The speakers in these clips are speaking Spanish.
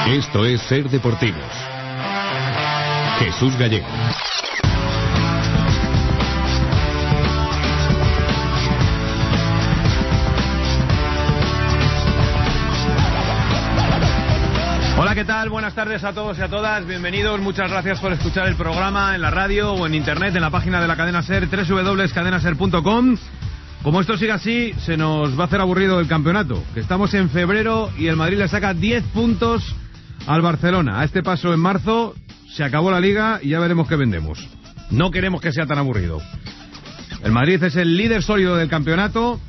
Esto es Ser Deportivos. Jesús Gallego. Hola, ¿qué tal? Buenas tardes a todos y a todas. Bienvenidos, muchas gracias por escuchar el programa en la radio o en internet, en la página de la cadena SER, www.cadenaser.com. Como esto sigue así, se nos va a hacer aburrido el campeonato, que estamos en febrero y el Madrid le saca 10 puntos al Barcelona. A este paso, en marzo se acabó la Liga y ya veremos qué vendemos. No queremos que sea tan aburrido. El Madrid es el líder sólido del campeonato.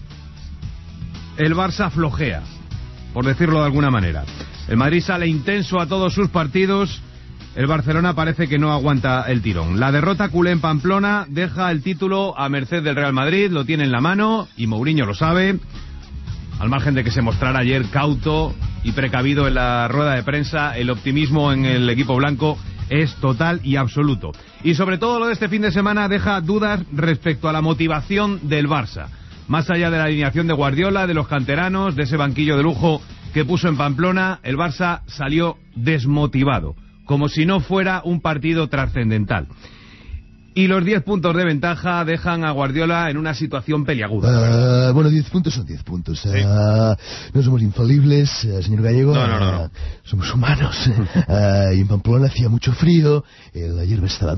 El Barça flojea, por decirlo de alguna manera. El Madrid sale intenso a todos sus partidos. El Barcelona parece que no aguanta el tirón. La derrota culé en Pamplona deja el título a merced del Real Madrid, lo tiene en la mano y Mourinho lo sabe. Al margen de que se mostrara ayer cauto y precavido en la rueda de prensa, el optimismo en el equipo blanco es total y absoluto. Y sobre todo lo de este fin de semana deja dudas respecto a la motivación del Barça. Más allá de la alineación de Guardiola, de los canteranos, de ese banquillo de lujo que puso en Pamplona, el Barça salió desmotivado, como si no fuera un partido trascendental. Y los 10 puntos de ventaja dejan a Guardiola en una situación peliaguda. Bueno, 10 puntos son 10 puntos. Sí. No somos infalibles, señor Gallego. No. Somos humanos. Y en Pamplona hacía mucho frío, la hierba estaba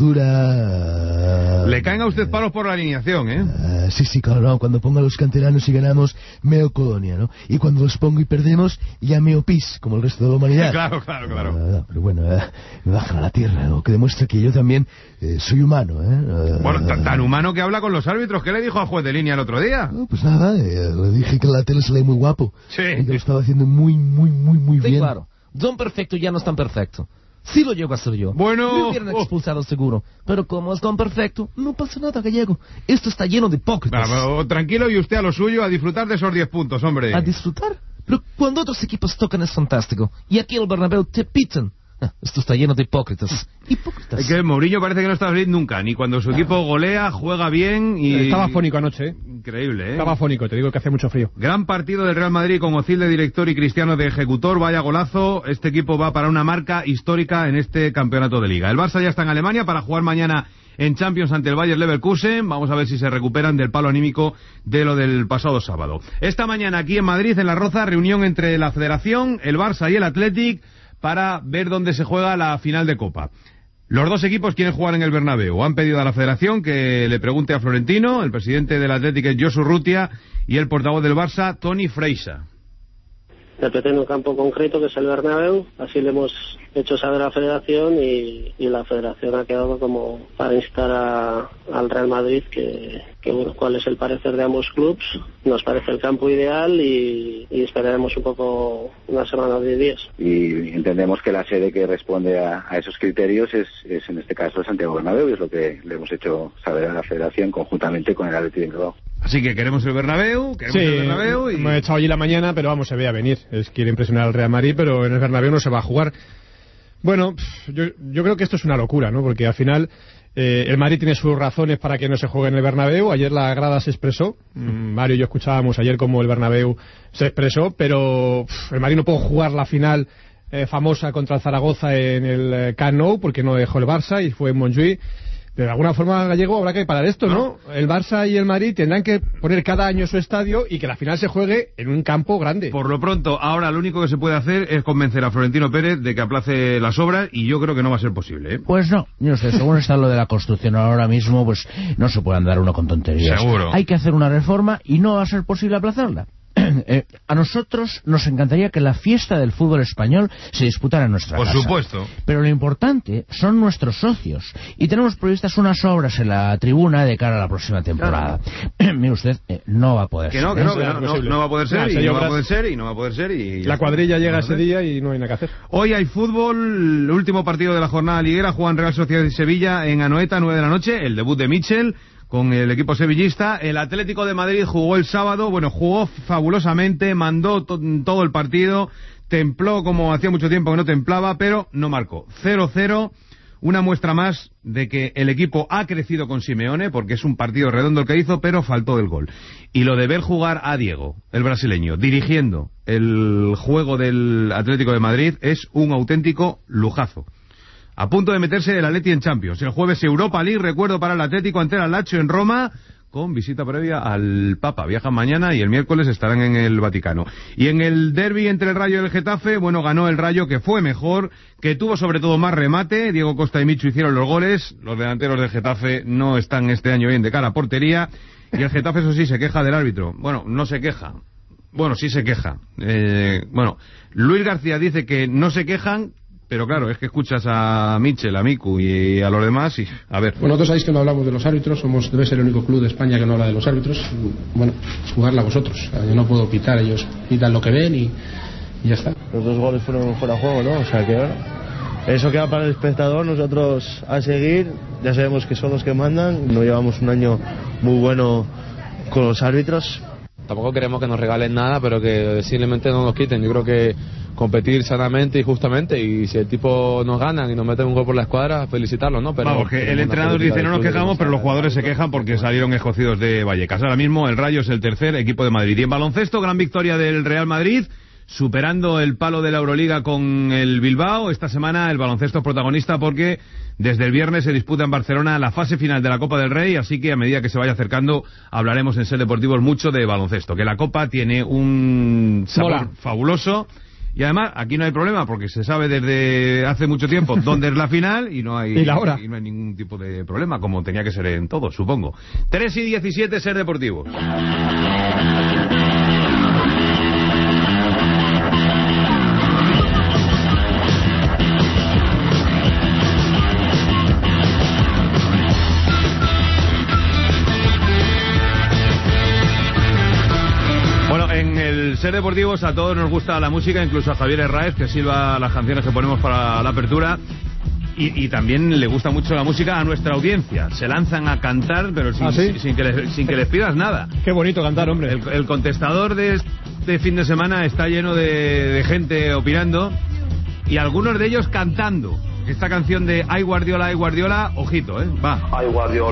dura. Le caen a usted palos por la alineación, ¿eh? Sí, claro, no. Cuando pongo a los canteranos y ganamos, meo colonia, ¿no? Y cuando los pongo y perdemos, ya meo pis, como el resto de la humanidad. Claro. Pero bueno, me bajan a la tierra, ¿no? Que demuestra que yo también soy humano, ¿eh? Bueno, tan humano que habla con los árbitros. ¿Qué le dijo al juez de línea el otro día? No, pues nada, le dije que en la tele se lee muy guapo. Sí. Y que lo estaba haciendo muy bien. Sí, claro. Don Perfecto ya no es tan perfecto. Sí lo llego a ser yo. Bueno. Me hubieran expulsado seguro. Pero como es Don Perfecto, no pasa nada, Gallego. Esto está lleno de hipócritas. Pero, tranquilo, y usted a lo suyo, a disfrutar de esos 10 puntos, hombre. ¿A disfrutar? Pero cuando otros equipos tocan es fantástico. Y aquí en el Bernabéu te pitan. Esto está lleno de hipócritas. Es que Mourinho parece que no está feliz nunca, ni cuando su equipo golea, juega bien y... Estaba afónico anoche, ¿eh? Increíble, ¿eh? Estaba afónico, te digo que hace mucho frío. Gran partido del Real Madrid con Ozil de director y Cristiano de ejecutor, vaya golazo. Este equipo va para una marca histórica en este campeonato de Liga. El Barça ya está en Alemania para jugar mañana en Champions ante el Bayer Leverkusen. Vamos a ver si se recuperan del palo anímico de lo del pasado sábado. Esta mañana aquí en Madrid, en La Roza, reunión entre la Federación, el Barça y el Athletic para ver dónde se juega la final de Copa. Los dos equipos quieren jugar en el Bernabéu. Han pedido a la Federación que le pregunte a Florentino, el presidente del Athletic es Josu Rutia y el portavoz del Barça, Toni Freixa. Le pretende un campo concreto que es el Bernabéu, así le hemos hecho saber a la Federación y la Federación ha quedado como para instar al Real Madrid que bueno, cuál es el parecer de ambos clubes. Nos parece el campo ideal y esperaremos un poco una semana o 10 días. Y entendemos que la sede que responde a esos criterios es en este caso el Santiago Bernabéu, y es lo que le hemos hecho saber a la Federación conjuntamente con el Athletic de Bilbao. Así que queremos el Bernabéu, y... me he echado allí la mañana, pero vamos, se veía venir. Quiere impresionar al Real Madrid, pero en el Bernabéu no se va a jugar. Bueno, yo creo que esto es una locura, ¿no? Porque al final el Madrid tiene sus razones para que no se juegue en el Bernabéu. Ayer la grada se expresó. Mario y yo escuchábamos ayer cómo el Bernabéu se expresó, pero el Madrid no puede jugar la final famosa contra el Zaragoza en el Camp Nou porque no dejó el Barça y fue en Montjuïc. De alguna forma, Gallego, habrá que parar esto, ¿no? El Barça y el Madrid tendrán que poner cada año su estadio y que la final se juegue en un campo grande. Por lo pronto, ahora lo único que se puede hacer es convencer a Florentino Pérez de que aplace las obras y yo creo que no va a ser posible, ¿eh? Pues no, yo sé, según está lo de la construcción ahora mismo, pues no se puede andar uno con tonterías. Seguro. Hay que hacer una reforma y no va a ser posible aplazarla. A nosotros nos encantaría que la fiesta del fútbol español se disputara en nuestra casa. Por supuesto. Pero lo importante son nuestros socios. Y tenemos previstas unas obras en la tribuna de cara a la próxima temporada. Claro. Mire usted, no va a poder ser. No va a poder ser, y no va a poder ser, y no va a poder ser, y... La cuadrilla llega ese día y no hay nada que hacer. Hoy hay fútbol, el último partido de la jornada liguera, juegan Real Sociedad y Sevilla en Anoeta, 9 de la noche, el debut de Michel con el equipo sevillista. El Atlético de Madrid jugó el sábado, jugó fabulosamente, mandó todo el partido, templó como hacía mucho tiempo que no templaba, pero no marcó. 0-0, una muestra más de que el equipo ha crecido con Simeone, porque es un partido redondo el que hizo, pero faltó el gol. Y lo de ver jugar a Diego, el brasileño, dirigiendo el juego del Atlético de Madrid es un auténtico lujazo. A punto de meterse el Atleti en Champions. El jueves Europa League, recuerdo, para el Atlético ante el Lazio en Roma, con visita previa al Papa. Viajan mañana y el miércoles estarán en el Vaticano. Y en el derbi entre el Rayo y el Getafe, bueno, ganó el Rayo, que fue mejor, que tuvo sobre todo más remate. Diego Costa y Michu hicieron los goles. Los delanteros del Getafe no están este año bien de cara a portería. Y el Getafe, eso sí, se queja del árbitro. Bueno, no se queja. Bueno, sí se queja. Luis García dice que no se quejan, pero claro, es que escuchas a Michel, a Miku y a los demás y... A ver. Bueno, nosotros sabéis que no hablamos de los árbitros, debe ser el único club de España que no habla de los árbitros. Bueno, jugarla vosotros. Yo no puedo pitar, ellos pitan lo que ven y ya está. Los 2 goles fueron fuera de juego, ¿no? O sea que bueno, eso queda para el espectador, nosotros a seguir, ya sabemos que son los que mandan, no llevamos un año muy bueno con los árbitros. Tampoco queremos que nos regalen nada, pero que simplemente no nos quiten. Yo creo que competir sanamente y justamente, y si el tipo nos gana y nos mete un gol por la escuadra, felicitarlo, ¿no? Pero vamos, que el entrenador dice no nos quejamos, pero los jugadores se quejan porque salieron escocidos de Vallecas. Ahora mismo el Rayo es el tercer equipo de Madrid. Y en baloncesto, gran victoria del Real Madrid, superando el palo de la Euroliga con el Bilbao. Esta semana el baloncesto es protagonista porque desde el viernes se disputa en Barcelona la fase final de la Copa del Rey, así que a medida que se vaya acercando hablaremos en Ser Deportivos mucho de baloncesto, que la Copa tiene un sabor fabuloso. Y además, aquí no hay problema, porque se sabe desde hace mucho tiempo dónde es la final y no hay, ¿Y la hora? Y no hay ningún tipo de problema, como tenía que ser en todo, supongo. 3:17, Ser Deportivos. Ser Deportivos, a todos nos gusta la música, incluso a Javier Herráez, que silba las canciones que ponemos para la apertura, y también le gusta mucho la música a nuestra audiencia. Se lanzan a cantar, pero sin que les pidas nada. Qué bonito cantar, hombre. El contestador de este fin de semana está lleno de gente opinando, y algunos de ellos cantando. Esta canción de Ay Guardiola, ojito, va. Ay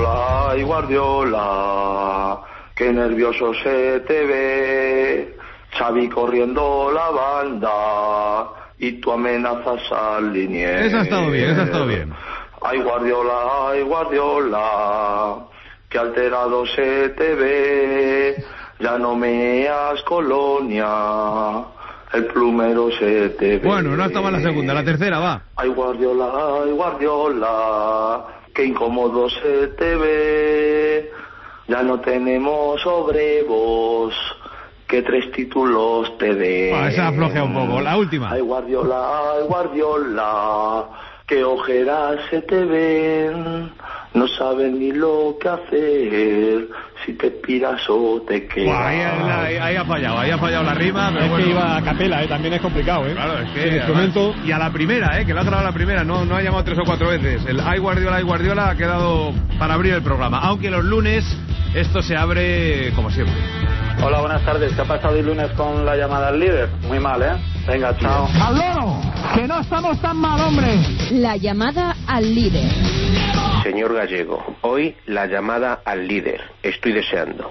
Guardiola, qué nervioso se te ve. Xavi corriendo la banda y tú amenazas al linier. Esa ha estado bien. Ay Guardiola, que alterado se te ve. Ya no meas Colonia, el plumero se te ve. Bueno, no está mal la segunda, la tercera va. Ay Guardiola, que incómodo se te ve. Ya no tenemos sobre vos que 3 títulos te den. Esa aflojea un poco. La última. Ay Guardiola, que ojeras se te ven. No saben ni lo que hacer, si te piras o te quedas. Ahí ha fallado la rima. Pero es que iba a capela, también es complicado, Claro, es que instrumento... Y a la primera, que lo ha grabado la primera, no ha llamado 3 o 4 veces. El Ay Guardiola ha quedado para abrir el programa. Aunque los lunes esto se abre como siempre. Hola, buenas tardes. ¿Qué ha pasado el lunes con la llamada al líder? Muy mal, Venga, chao. ¡Al loro! ¡Que no estamos tan mal, hombre! La llamada al líder. Señor Gallego, hoy la llamada al líder. Estoy deseando.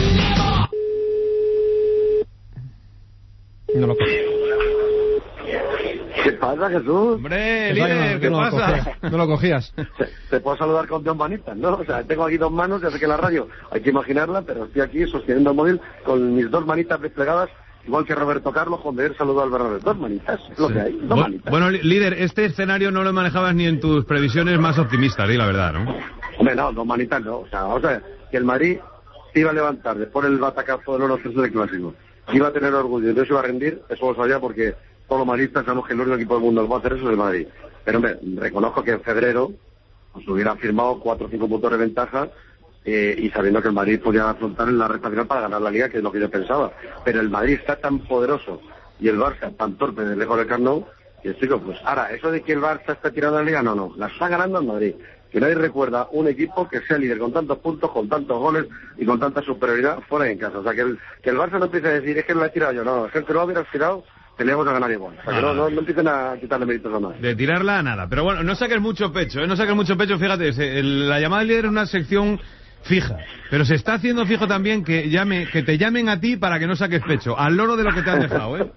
No lo cogí. ¿Qué pasa, Jesús? Hombre, líder, ¿qué pasa? No lo cogías. Te puedo saludar con 2 manitas, ¿no? O sea, tengo aquí 2 manos, ya sé que la radio hay que imaginarla, pero estoy aquí sosteniendo el móvil con mis 2 manitas desplegadas, igual que Roberto Carlos cuando él saludó al Bernabéu. 2 manitas, es lo que hay, 2 manitas. Bueno, líder, este escenario no lo manejabas ni en tus previsiones más optimistas, di la verdad, ¿no? Hombre, no, 2 manitas no. O sea, vamos a ver, que el Madrid se iba a levantar después del batacazo del 1-3 del Clásico, iba a tener orgullo y no se iba a rendir, eso lo sabía porque todos los madridistas sabemos que el único equipo del mundo que va a hacer eso es el Madrid. Pero hombre, reconozco que en febrero pues hubiera firmado 4 o 5 puntos de ventaja y sabiendo que el Madrid podía afrontar en la recta final para ganar la Liga, que es lo que yo pensaba. Pero el Madrid está tan poderoso y el Barça tan torpe de lejos del Camp Nou, que chico, pues ahora, eso de que el Barça está tirando la Liga, no, la está ganando el Madrid. Que nadie recuerda un equipo que sea líder con tantos puntos, con tantos goles y con tanta superioridad fuera y en casa. O sea, que el Barça no empiece a decir, es que lo he tirado yo, no, es que el que lo hubiera tirado, teníamos a ganar igual. O sea, que no empiecen a quitarle méritos a más. De tirarla a nada. Pero bueno, no saques mucho pecho, no saques mucho pecho, fíjate, la llamada al líder es una sección fija. Pero se está haciendo fijo también que te llamen a ti para que no saques pecho. Al loro de lo que te han dejado, ¿eh?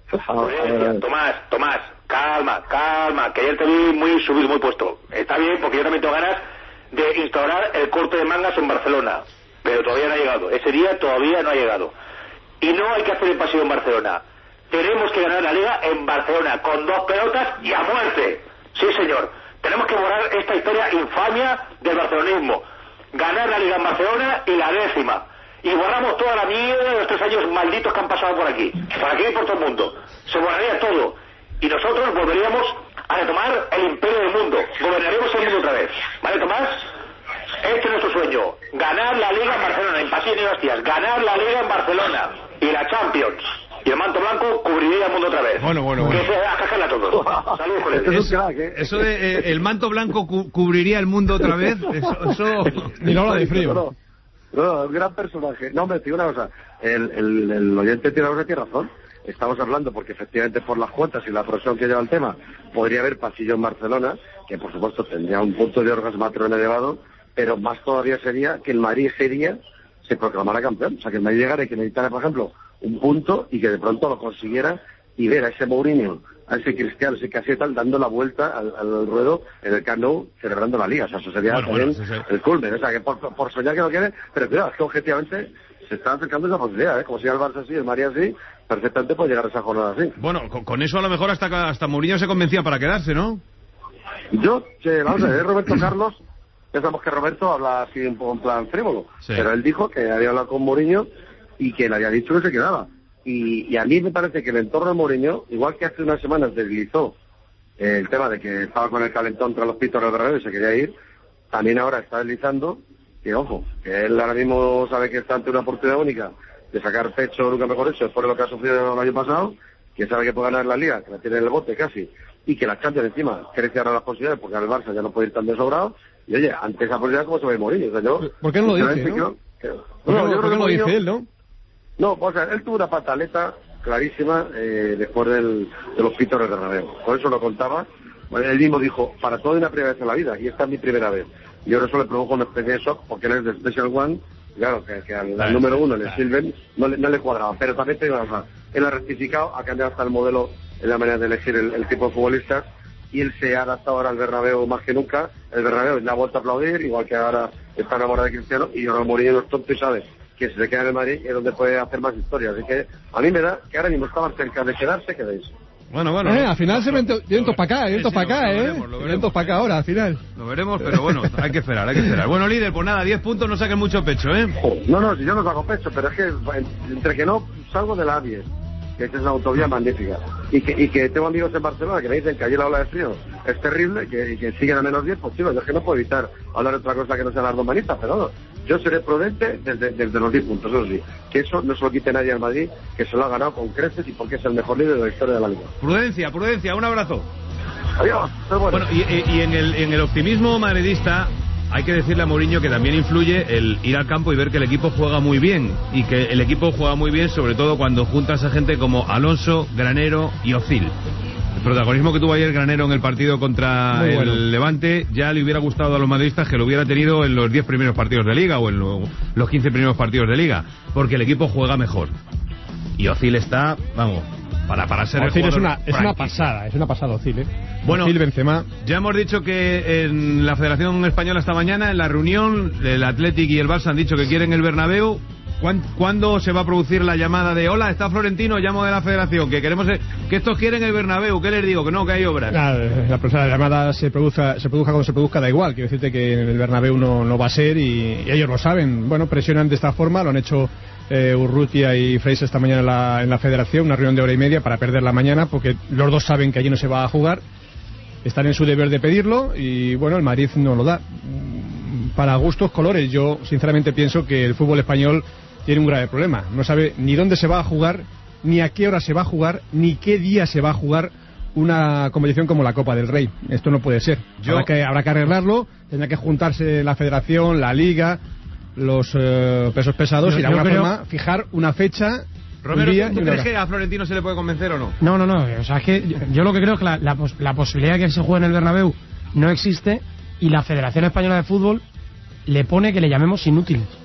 Tomás, calma, que ayer te vi muy subido, muy puesto. Está bien, porque yo también tengo ganas de instaurar el corte de mangas en Barcelona. Pero todavía no ha llegado. Ese día todavía no ha llegado. Y no hay que hacer el pasivo en Barcelona. Tenemos que ganar la Liga en Barcelona, con 2 pelotas y a muerte. Sí, señor. Tenemos que borrar esta historia infamia del barcelonismo. Ganar la Liga en Barcelona y la 10ª. Y borramos toda la mierda de los 3 años malditos que han pasado por aquí. Por aquí y por todo el mundo. Se borraría todo. Y nosotros volveríamos a retomar el imperio del mundo. Gobernaremos el mundo otra vez. ¿Vale, Tomás? Este es nuestro sueño. Ganar la Liga en Barcelona, en Pasín y Hostias. Ganar la Liga en Barcelona. Y la Champions. Y el manto blanco cubriría el mundo otra vez. Bueno. Que se a cajarla a todos. Saludos con él. Eso de el manto blanco cubriría el mundo otra vez, eso... Ni la ola de frío. No, un gran personaje. No, me digo una cosa. El oyente tiene razón. Estamos hablando porque efectivamente por las cuotas y la profesión que lleva el tema podría haber pasillo en Barcelona, que por supuesto tendría un punto de orgasmatrón elevado, pero más todavía sería que el Madrid ese día se proclamara campeón. O sea, que el Madrid llegara y que necesitara, por ejemplo, un punto y que de pronto lo consiguiera y ver a ese Mourinho, a ese Cristiano, ese Caseta dando la vuelta al ruedo en el Camp Nou celebrando la Liga. O sea, eso sería también el culmen. O sea, que por soñar que no quiere, pero cuidado, es que objetivamente se está acercando esa posibilidad, ¿eh? Como si el Barça así, el Madrid así, perfectamente puede llegar a esa jornada así. Bueno, con eso a lo mejor hasta Mourinho se convencía para quedarse, ¿no? Vamos a ver, Roberto Carlos, pensamos que Roberto habla así un poco en plan frívolo, pero él dijo que había hablado con Mourinho y que le había dicho que se quedaba. Y a mí me parece que el entorno de Mourinho, igual que hace unas semanas deslizó el tema de que estaba con el calentón tras los pitos del Bernabéu y se quería ir, también ahora está deslizando que, ojo, que él ahora mismo sabe que está ante una oportunidad única de sacar pecho, nunca mejor hecho, después de lo que ha sufrido el año pasado, que sabe que puede ganar la Liga, que la tiene en el bote casi, y que la Champions encima crece ahora las posibilidades porque el Barça ya no puede ir tan desobrado, y oye, ante esa posibilidad, ¿cómo se va a ir Mourinho? O sea, yo, ¿por qué no lo dice, no? ¿Por qué no lo dice él, no? No, o sea, él tuvo una pataleta clarísima después de los pitos del Bernabéu. Por eso lo contaba. Bueno, él mismo dijo, para todo hay una primera vez en la vida, y esta es mi primera vez. Y ahora eso le produjo una especie de shock, porque él es de Special One, claro, que al número 1, el Silven, no le cuadraba. Pero también él ha rectificado, ha cambiado hasta el modelo en la manera de elegir el tipo de futbolistas, y él se ha adaptado ahora al Bernabéu más que nunca. El Bernabéu le ha vuelto a aplaudir, igual que ahora está enamorado de Cristiano, y ahora Mourinho no es tonto y sabe que si se queda en el Madrid es donde puede hacer más historias. Así que a mí me da que ahora mismo está más cerca de quedarse que de irse. Bueno. Al final se vientos para acá, vientos para acá ahora, al final. Lo veremos, pero bueno, hay que esperar. Bueno, líder, pues nada, 10 puntos, no saques mucho pecho, ¿eh? No, si yo no saco pecho, pero es que entre que no salgo de la A10, que esta es una autovía magnífica, y que tengo amigos en Barcelona que me dicen que allí la ola de frío es terrible, y que siguen a menos 10, pues chicos, yo es que no puedo evitar hablar de otra cosa que no sea las dos manitas, pero no, yo seré prudente desde los 10 puntos, eso sí, que eso no se lo quite nadie al Madrid, que se lo ha ganado con creces y porque es el mejor líder de la historia de la Liga. Prudencia, un abrazo. Adiós, bueno, y en el optimismo madridista hay que decirle a Mourinho que también influye el ir al campo y ver que el equipo juega muy bien, y que el equipo juega muy bien sobre todo cuando juntas a gente como Alonso, Granero y Ozil. El protagonismo que tuvo ayer Granero en el partido contra el Levante ya le hubiera gustado a los madridistas que lo hubiera tenido en los 10 primeros partidos de Liga o en los 15 primeros partidos de Liga, porque el equipo juega mejor. Y Ozil está, vamos, para ser Ozil el jugador es una pasada Ozil, Bueno, Ozil, Benzema. Ya hemos dicho que en la Federación Española esta mañana, en la reunión, el Athletic y el Barça han dicho que quieren el Bernabéu. ¿Cuándo se va a producir la llamada de hola, está Florentino, llamo de la Federación, que queremos que estos quieren el Bernabéu? ¿Qué les digo? Que no, que hay obras. La llamada se produzca cuando se produzca, da igual. Quiero decirte que el Bernabéu no va a ser, y ellos lo saben. Bueno, presionan de esta forma, lo han hecho Urrutia y Freise esta mañana en la Federación, una reunión de hora y media para perder la mañana, porque los dos saben que allí no se va a jugar. Están en su deber de pedirlo, y bueno, el Madrid no lo da. Para gustos, colores. Yo sinceramente pienso que el fútbol español tiene un grave problema. No sabe ni dónde se va a jugar, ni a qué hora se va a jugar, ni qué día se va a jugar una competición como la Copa del Rey. Esto no puede ser. Habrá que arreglarlo. Tendrá que juntarse la Federación, la Liga, los pesos pesados, y de alguna forma fijar una fecha. Romero, ¿tú crees que a Florentino se le puede convencer o no? No. O sea, es que yo lo que creo es que la posibilidad de que se juegue en el Bernabéu no existe, y la Federación Española de Fútbol le pone que le llamemos inútiles.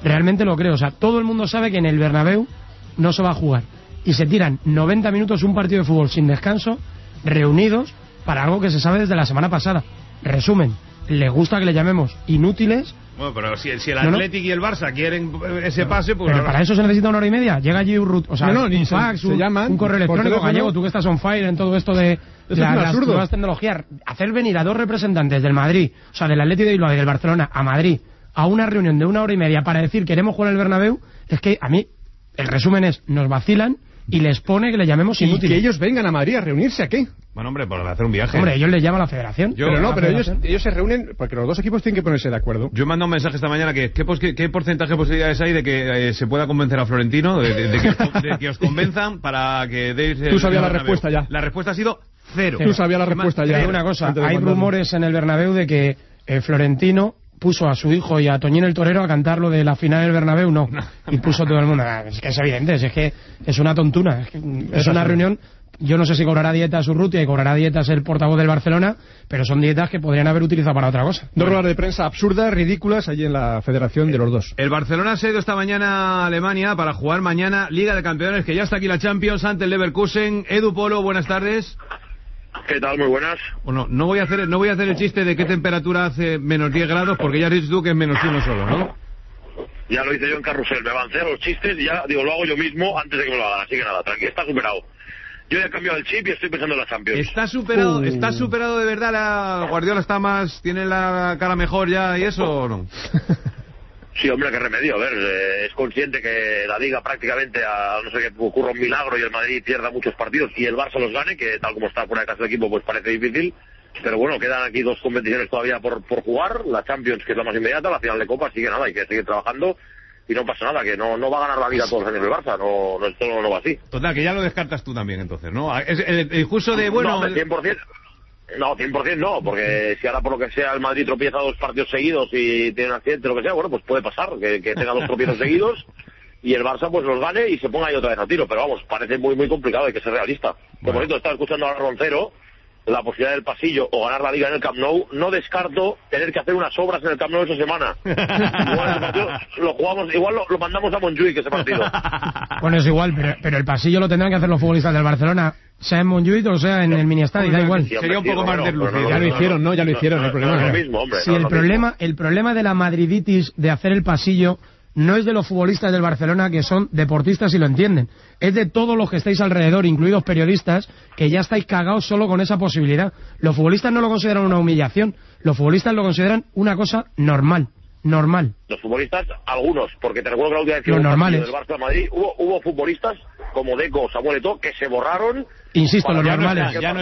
realmente lo creo. O sea, todo el mundo sabe que en el Bernabéu no se va a jugar. Y se tiran 90 minutos un partido de fútbol sin descanso, reunidos, para algo que se sabe desde la semana pasada. Resumen, les gusta que le llamemos inútiles. Bueno, pero si el Athletic y el Barça quieren ese pase, pues... Pero para eso se necesita 1 hora y media. Llega allí un fax, un correo electrónico. Gallego, tú que estás on fire en todo esto de las nuevas tecnologías. Hacer venir a 2 representantes del Madrid, o sea, del Athletic de Bilbao y del Barcelona, a Madrid, a una reunión de 1 hora y media para decir queremos jugar en el Bernabéu, es que a mí, el resumen es, nos vacilan y les pone que le llamemos inútiles. Y que ellos vengan a Madrid a reunirse, ¿a qué? Bueno, hombre, por hacer un viaje. Hombre, ellos les llaman a la federación. Ellos se reúnen porque los 2 equipos tienen que ponerse de acuerdo. Yo he mandado un mensaje esta mañana que ¿qué porcentaje de posibilidades hay de que se pueda convencer a Florentino, de que os convenzan para que deis... Tú sabías la respuesta ya. La respuesta ha sido 0. Tú sabías la respuesta ya. Hay una cosa, hay rumores en el Bernabéu de que Florentino puso a su hijo y a Toñín el Torero a cantar lo de la final del Bernabéu, no. Y puso todo el mundo. Es que es evidente, es que es una tontuna. Es una reunión. Yo no sé si cobrará dietas Urrutia y cobrará dietas el portavoz del Barcelona, pero son dietas que podrían haber utilizado para otra cosa. 2 ruedas de prensa absurdas, ridículas, allí en la federación de los 2. El Barcelona se ha ido esta mañana a Alemania para jugar mañana Liga de Campeones, que ya está aquí la Champions ante el Leverkusen. Edu Polo, buenas tardes. ¿Qué tal? Muy buenas. Bueno, no voy a hacer el chiste de qué temperatura hace menos 10 grados, porque ya has dicho tú que es menos 1 solo, ¿no? Ya lo hice yo en Carrusel, me avancé a los chistes y ya, lo hago yo mismo antes de que me lo hagan, así que nada, tranquilo, está superado. Yo ya he cambiado el chip y estoy pensando en la Champions. ¿Está superado de verdad? ¿La Guardiola tiene la cara mejor ya y eso o no? Sí, hombre, qué remedio. A ver, es consciente que la Liga prácticamente, a no ser que ocurra un milagro y el Madrid pierda muchos partidos y el Barça los gane, que tal como está fuera de casa del equipo, pues parece difícil. Pero bueno, quedan aquí 2 competiciones todavía por jugar. La Champions, que es la más inmediata, la final de Copa, así que nada, hay que seguir trabajando. Y no pasa nada, que no va a ganar la Liga todos los años el Barça, esto no va así. Total, que ya lo descartas tú también, entonces, ¿no? Es el discurso de, bueno... No, 100%. No, 100% no, porque si ahora por lo que sea el Madrid tropieza 2 partidos seguidos y tiene un accidente o lo que sea, bueno, pues puede pasar, que tenga 2 tropiezos seguidos y el Barça pues los gane y se ponga ahí otra vez a tiro, pero vamos, parece muy muy complicado, hay que ser realista. Por cierto, estaba escuchando a Roncero, la posibilidad del pasillo o ganar la Liga en el Camp Nou, no descarto tener que hacer unas obras en el Camp Nou esa semana. Igual ese partido lo jugamos, igual lo mandamos a Montjuic ese partido. Bueno, es igual, pero el pasillo lo tendrán que hacer los futbolistas del Barcelona, sea en Montjuic o sea en el mini-estadio, da igual. Sería un poco más de luz. Ya lo hicieron, ¿no? Ya lo hicieron, el problema. No es lo mismo, hombre. Sí, el problema de la madriditis de hacer el pasillo no es de los futbolistas del Barcelona, que son deportistas y lo entienden. Es de todos los que estáis alrededor, incluidos periodistas, que ya estáis cagados solo con esa posibilidad. Los futbolistas no lo consideran una humillación, los futbolistas lo consideran una cosa normal. Los futbolistas, algunos, porque te recuerdo que la última vez que los hubo normales del Barça Madrid, hubo futbolistas como Deco, Samuel Eto'o, que se borraron. Insisto, los normales. Ya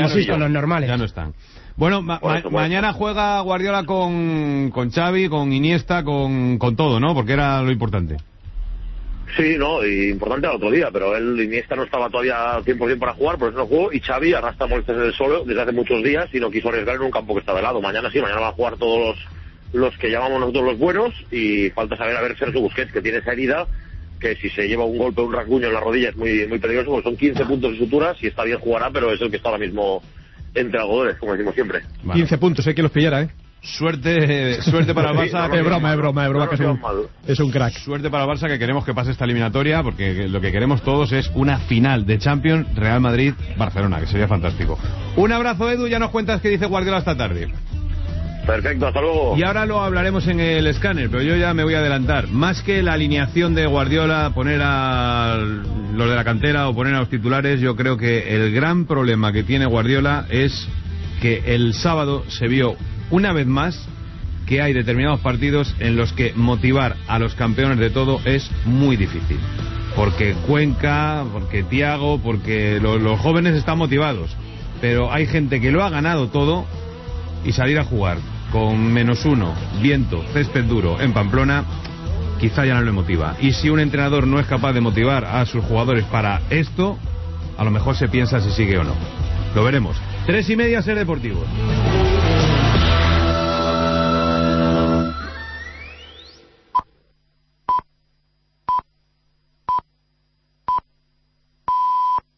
no están. Bueno, mañana juega Guardiola con Xavi, con Iniesta, con todo, ¿no? Porque era lo importante. Sí, no, y importante al otro día, pero Iniesta no estaba todavía al 100% para jugar, por eso no jugó, y Xavi arrastra molestias en el suelo desde hace muchos días y no quiso arriesgar en un campo que está velado. Mañana sí, mañana van a jugar todos los que llamamos nosotros los buenos, y falta saber a ver Sergio Busquets, que tiene esa herida, que si se lleva un golpe, un rasguño en la rodilla es muy muy peligroso, porque son 15 puntos de sutura, si está bien jugará, pero es el que está ahora mismo entre algodones, como decimos siempre. 15 puntos, hay que los pillara, Suerte para el Barça. Es broma, que es un crack. Suerte para el Barça, que queremos que pase esta eliminatoria, porque lo que queremos todos es una final de Champions Real Madrid-Barcelona, que sería fantástico. Un abrazo, Edu, ya nos cuentas qué dice Guardiola esta tarde. Perfecto, hasta luego. Y ahora lo hablaremos en el escáner, pero yo ya me voy a adelantar. Más que la alineación de Guardiola, poner a los de la cantera o poner a los titulares, yo creo que el gran problema que tiene Guardiola es que el sábado se vio una vez más que hay determinados partidos en los que motivar a los campeones de todo es muy difícil. Porque Cuenca, porque Thiago, porque los jóvenes están motivados, pero hay gente que lo ha ganado todo, y salir a jugar con -1, viento, césped duro en Pamplona, quizá ya no le motiva. Y si un entrenador no es capaz de motivar a sus jugadores para esto, a lo mejor se piensa si sigue o no. Lo veremos. 3:30, Ser Deportivos.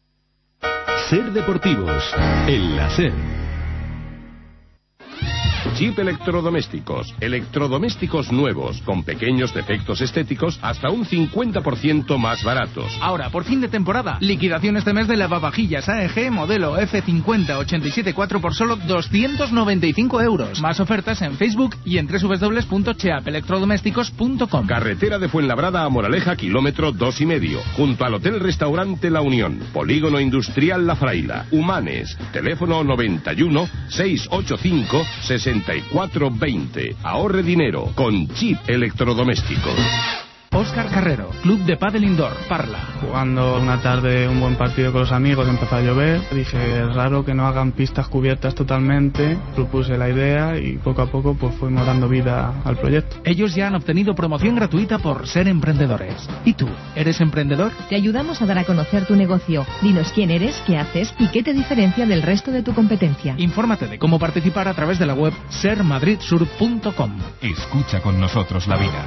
Ser Deportivos, en la Ser. Chip Electrodomésticos. Electrodomésticos nuevos, con pequeños defectos estéticos, hasta un 50% más baratos. Ahora, por fin de temporada, liquidación este mes de lavavajillas AEG modelo F50-87-4 por solo 295 euros. Más ofertas en Facebook y en www.cheapelectrodomésticos.com. Carretera de Fuenlabrada a Moraleja, kilómetro 2,5, junto al Hotel Restaurante La Unión. Polígono Industrial La Fraila. Humanes. Teléfono 91 685 6420. Ahorre dinero con Chip Electrodomésticos. Óscar Carrero, Club de Pádel Indoor, Parla. Jugando una tarde un buen partido con los amigos, empezó a llover. Dije, es raro que no hagan pistas cubiertas totalmente. Propuse la idea y poco a poco pues fuimos dando vida al proyecto. Ellos ya han obtenido promoción gratuita por ser emprendedores. ¿Y tú, eres emprendedor? Te ayudamos a dar a conocer tu negocio. Dinos quién eres, qué haces y qué te diferencia del resto de tu competencia. Infórmate de cómo participar a través de la web sermadridsur.com. Escucha con nosotros la vida.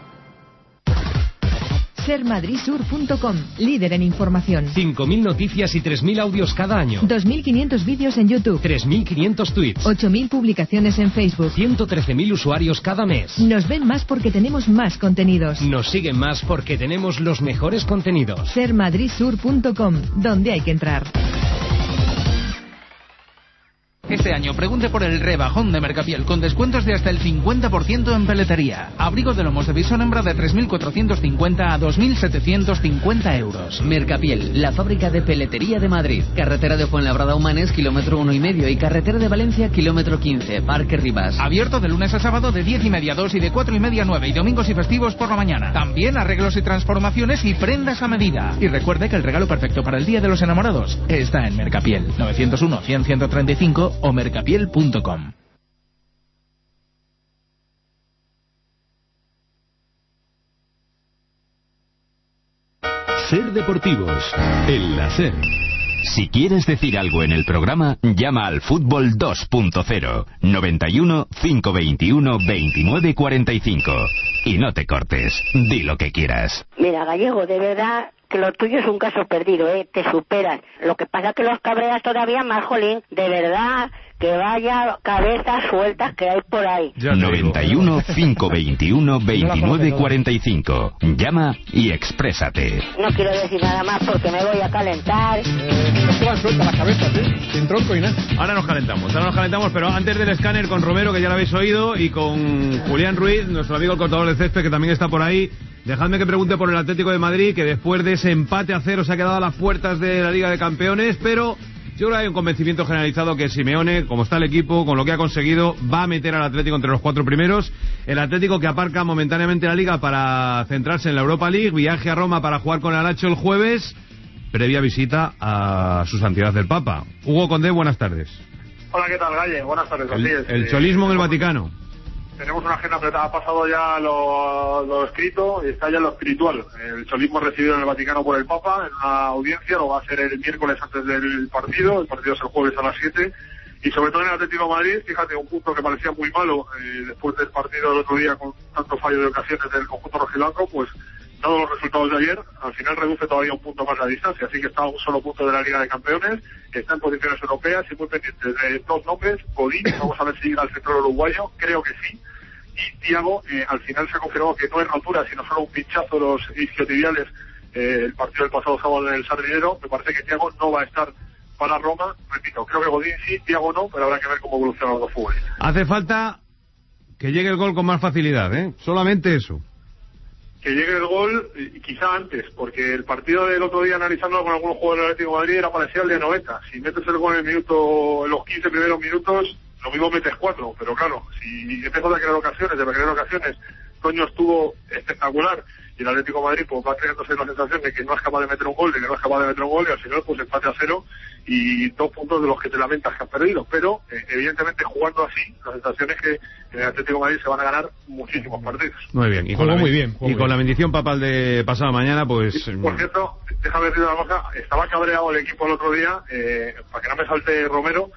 Sermadridsur.com, líder en información. 5.000 noticias y 3.000 audios cada año. 2.500 vídeos en YouTube. 3.500 tweets. 8.000 publicaciones en Facebook. 113.000 usuarios cada mes. Nos ven más porque tenemos más contenidos. Nos siguen más porque tenemos los mejores contenidos. Sermadridsur.com, donde hay que entrar. Este año pregunte por el rebajón de Mercapiel con descuentos de hasta el 50% en peletería. Abrigos de lomos de bisón hembra de 3.450 a 2.750 euros. Mercapiel, la fábrica de peletería de Madrid. Carretera de Fuenlabrada Humanes, kilómetro 1,5 y carretera de Valencia, kilómetro 15, Parque Rivas. Abierto de lunes a sábado de 10:30 a 2 y de 4:30 a 9 y domingos y festivos por la mañana. También arreglos y transformaciones y prendas a medida. Y recuerde que el regalo perfecto para el Día de los Enamorados está en Mercapiel. 901 100 135 o mercapiel.com. Ser Deportivos, el láser. Si quieres decir algo en el programa, llama al Fútbol 2.0, 91 521 29 45. Y no te cortes, di lo que quieras. Mira, Gallego, de verdad que lo tuyo es un caso perdido, te superas. Lo que pasa es que los cabreas todavía más, jolín, de verdad, que vaya cabezas sueltas que hay por ahí. 91 521 29 45. Llama y exprésate. No quiero decir nada más porque me voy a calentar. Van sueltas las cabezas, sin tronco y nada. Ahora nos calentamos, pero antes del escáner con Romero, que ya lo habéis oído, y con Julián Ruiz, nuestro amigo el cortador de césped, que también está por ahí. Dejadme que pregunte por el Atlético de Madrid, que después de ese empate a 0 se ha quedado a las puertas de la Liga de Campeones, pero yo creo que hay un convencimiento generalizado que Simeone, como está el equipo, con lo que ha conseguido, va a meter al Atlético entre los 4 primeros. El Atlético que aparca momentáneamente la Liga para centrarse en la Europa League, viaje a Roma para jugar con el Alacho el jueves, previa visita a su santidad el Papa. Hugo Condé, buenas tardes. Hola, ¿qué tal, Galle? Buenas tardes. El cholismo en el Vaticano. Tenemos una agenda apretada, ha pasado ya lo escrito y está ya lo espiritual. El cholismo recibido en el Vaticano por el Papa en una audiencia, lo va a hacer el miércoles antes del partido. El partido es el jueves a las 7. Y sobre todo en el Atlético de Madrid, fíjate, un punto que parecía muy malo después del partido del otro día con tanto fallo de ocasiones del conjunto rojiblanco, pues dados los resultados de ayer, al final reduce todavía un punto más la distancia, así que está a un solo punto de la Liga de Campeones, está en posiciones europeas y muy pendientes de dos nombres. Godín, vamos a ver si llega al centro uruguayo, creo que sí, y Thiago, al final se ha confirmado que no es rotura, sino solo un pinchazo de los isquiotibiales el partido del pasado sábado en el Sardinero. Me parece que Thiago no va a estar para Roma, repito, creo que Godín sí, Thiago no, pero habrá que ver cómo evolucionan los dos futbolistas. Hace falta que llegue el gol con más facilidad, solamente eso. Que llegue el gol, y quizá antes, porque el partido del otro día, analizándolo con algunos jugadores del Atlético de Madrid, era parecido al de 90. Si metes el gol en los 15 primeros minutos, lo mismo metes 4, pero claro, si empiezas a crear ocasiones, Toño estuvo espectacular, y el Atlético de Madrid pues va creándose la sensación de que no es capaz de meter un gol, y al final pues empate a 0, y 2 puntos de los que te lamentas que has perdido, pero evidentemente jugando así, la sensación es que en el Atlético de Madrid se van a ganar muchísimos partidos. Muy bien, y con la bendición papal de pasado mañana, pues... Por cierto, déjame decir una cosa, estaba cabreado el equipo el otro día, para que no me salte Romero,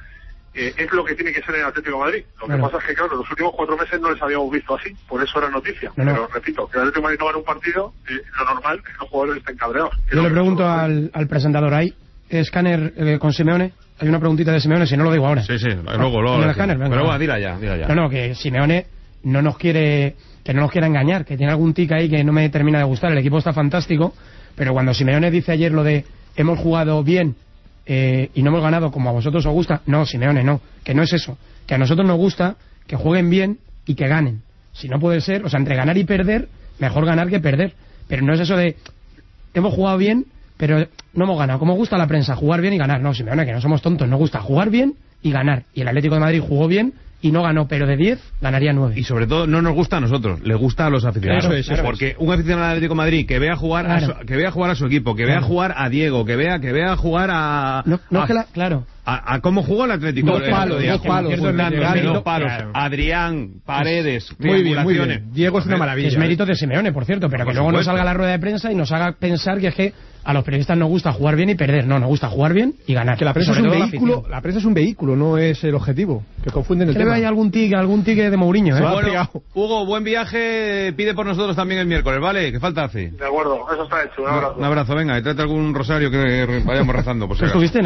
es lo que tiene que ser en el Atlético de Madrid. Lo que pasa es que, claro, los últimos 4 meses no les habíamos visto así, por eso era noticia. Pero repito, que el Atlético de Madrid no gane un partido, lo normal es que los jugadores estén cabreados. Yo le pregunto al presentador ahí, escáner con Simeone? Hay una preguntita de Simeone, si no lo digo ahora. Sí, luego. El escáner, venga, pero va, dila ya. No, que Simeone no nos quiere engañar, que tiene algún tic ahí que no me termina de gustar. El equipo está fantástico, pero cuando Simeone dice ayer lo de hemos jugado bien y no hemos ganado como a vosotros os gusta, no, Simeone, no, que no es eso, que a nosotros nos gusta que jueguen bien y que ganen. Si no puede ser, o sea, entre ganar y perder, mejor ganar que perder, pero no es eso de hemos jugado bien pero no hemos ganado. Como gusta a la prensa, jugar bien y ganar. No, Simeone, que no somos tontos, nos gusta jugar bien y ganar. Y el Atlético de Madrid jugó bien y no ganó, pero de 10 ganaría 9. Y sobre todo no nos gusta a nosotros, le gusta a los aficionados. Claro, porque un aficionado del Atlético de Madrid que vea jugar a su equipo, que vea jugar a Diego, que vea jugar a claro. A cómo jugó el Atlético. Dos palos. Adrián, Paredes, muy bien. Diego es una maravilla. Es mérito de Simeone, por cierto, pero que luego nos salga la rueda de prensa y nos haga pensar que es que a los periodistas nos gusta jugar bien y perder. No, nos gusta jugar bien y ganar. Que la prensa es un vehículo, no es el objetivo. Que confunden el tema. Hay algún tique de Mourinho, Bueno, Hugo, buen viaje, pide por nosotros también el miércoles, ¿vale? ¿Qué falta hace? De acuerdo, eso está hecho. Un abrazo, venga, y trate algún rosario que vayamos rezando. Por si ¿Estuviste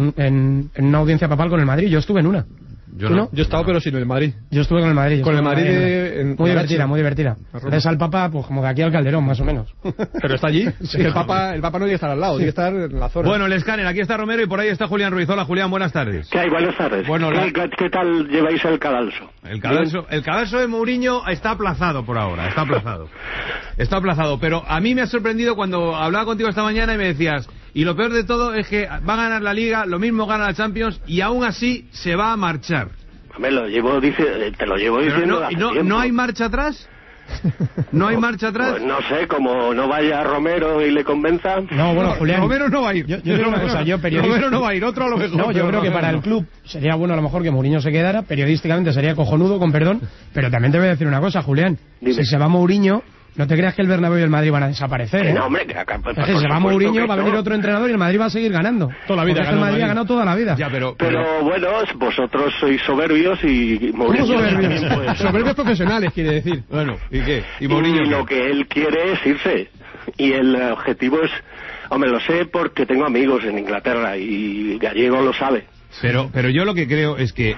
en una audiencia papal con el Madrid? Yo estuve en una. Yo no. Yo he estado, pero sin el Madrid. Yo estuve con el Madrid. Con el Madrid muy divertida. Ves al Papa, pues como de aquí al Calderón, más o menos. Pero está allí. Sí, es que el Papa no tiene que estar al lado, tiene que estar en la zona. Bueno, el escáner, aquí está Romero y por ahí está Julián Ruiz. Hola, Julián, buenas tardes. ¿Qué hay? Buenas tardes. Bueno, ¿Qué tal lleváis el cadalso? El cadalso de Mourinho está aplazado por ahora, está aplazado, pero a mí me ha sorprendido cuando hablaba contigo esta mañana y me decías, y lo peor de todo es que va a ganar la Liga, lo mismo gana la Champions y aún así se va a marchar. Te lo llevo diciendo hace tiempo. ¿No hay marcha atrás? ¿No hay marcha atrás? Pues no sé, como no vaya Romero y le convenza. No, bueno, Julián, Romero no va a ir. Yo digo una cosa, Romero no va a ir, otro a lo mejor. No, yo creo que para el club sería bueno a lo mejor que Mourinho se quedara, periodísticamente sería cojonudo, con perdón, pero también te voy a decir una cosa, Julián. Dime. Si se va Mourinho, no te creas que el Bernabéu y el Madrid van a desaparecer, ¿eh? No, hombre, que si se va Mourinho, va a venir otro entrenador y el Madrid va a seguir ganando. Toda la vida. El Madrid ha ganado toda la vida. Ya, pero bueno, vosotros sois soberbios y Mourinho. ¿Cómo soberbios? Soberbios profesionales, quiere decir. Bueno, ¿y qué? ¿Y Mourinho? Lo que él quiere es irse. Y el objetivo es... Hombre, lo sé porque tengo amigos en Inglaterra y Gallego lo sabe. Pero yo lo que creo es que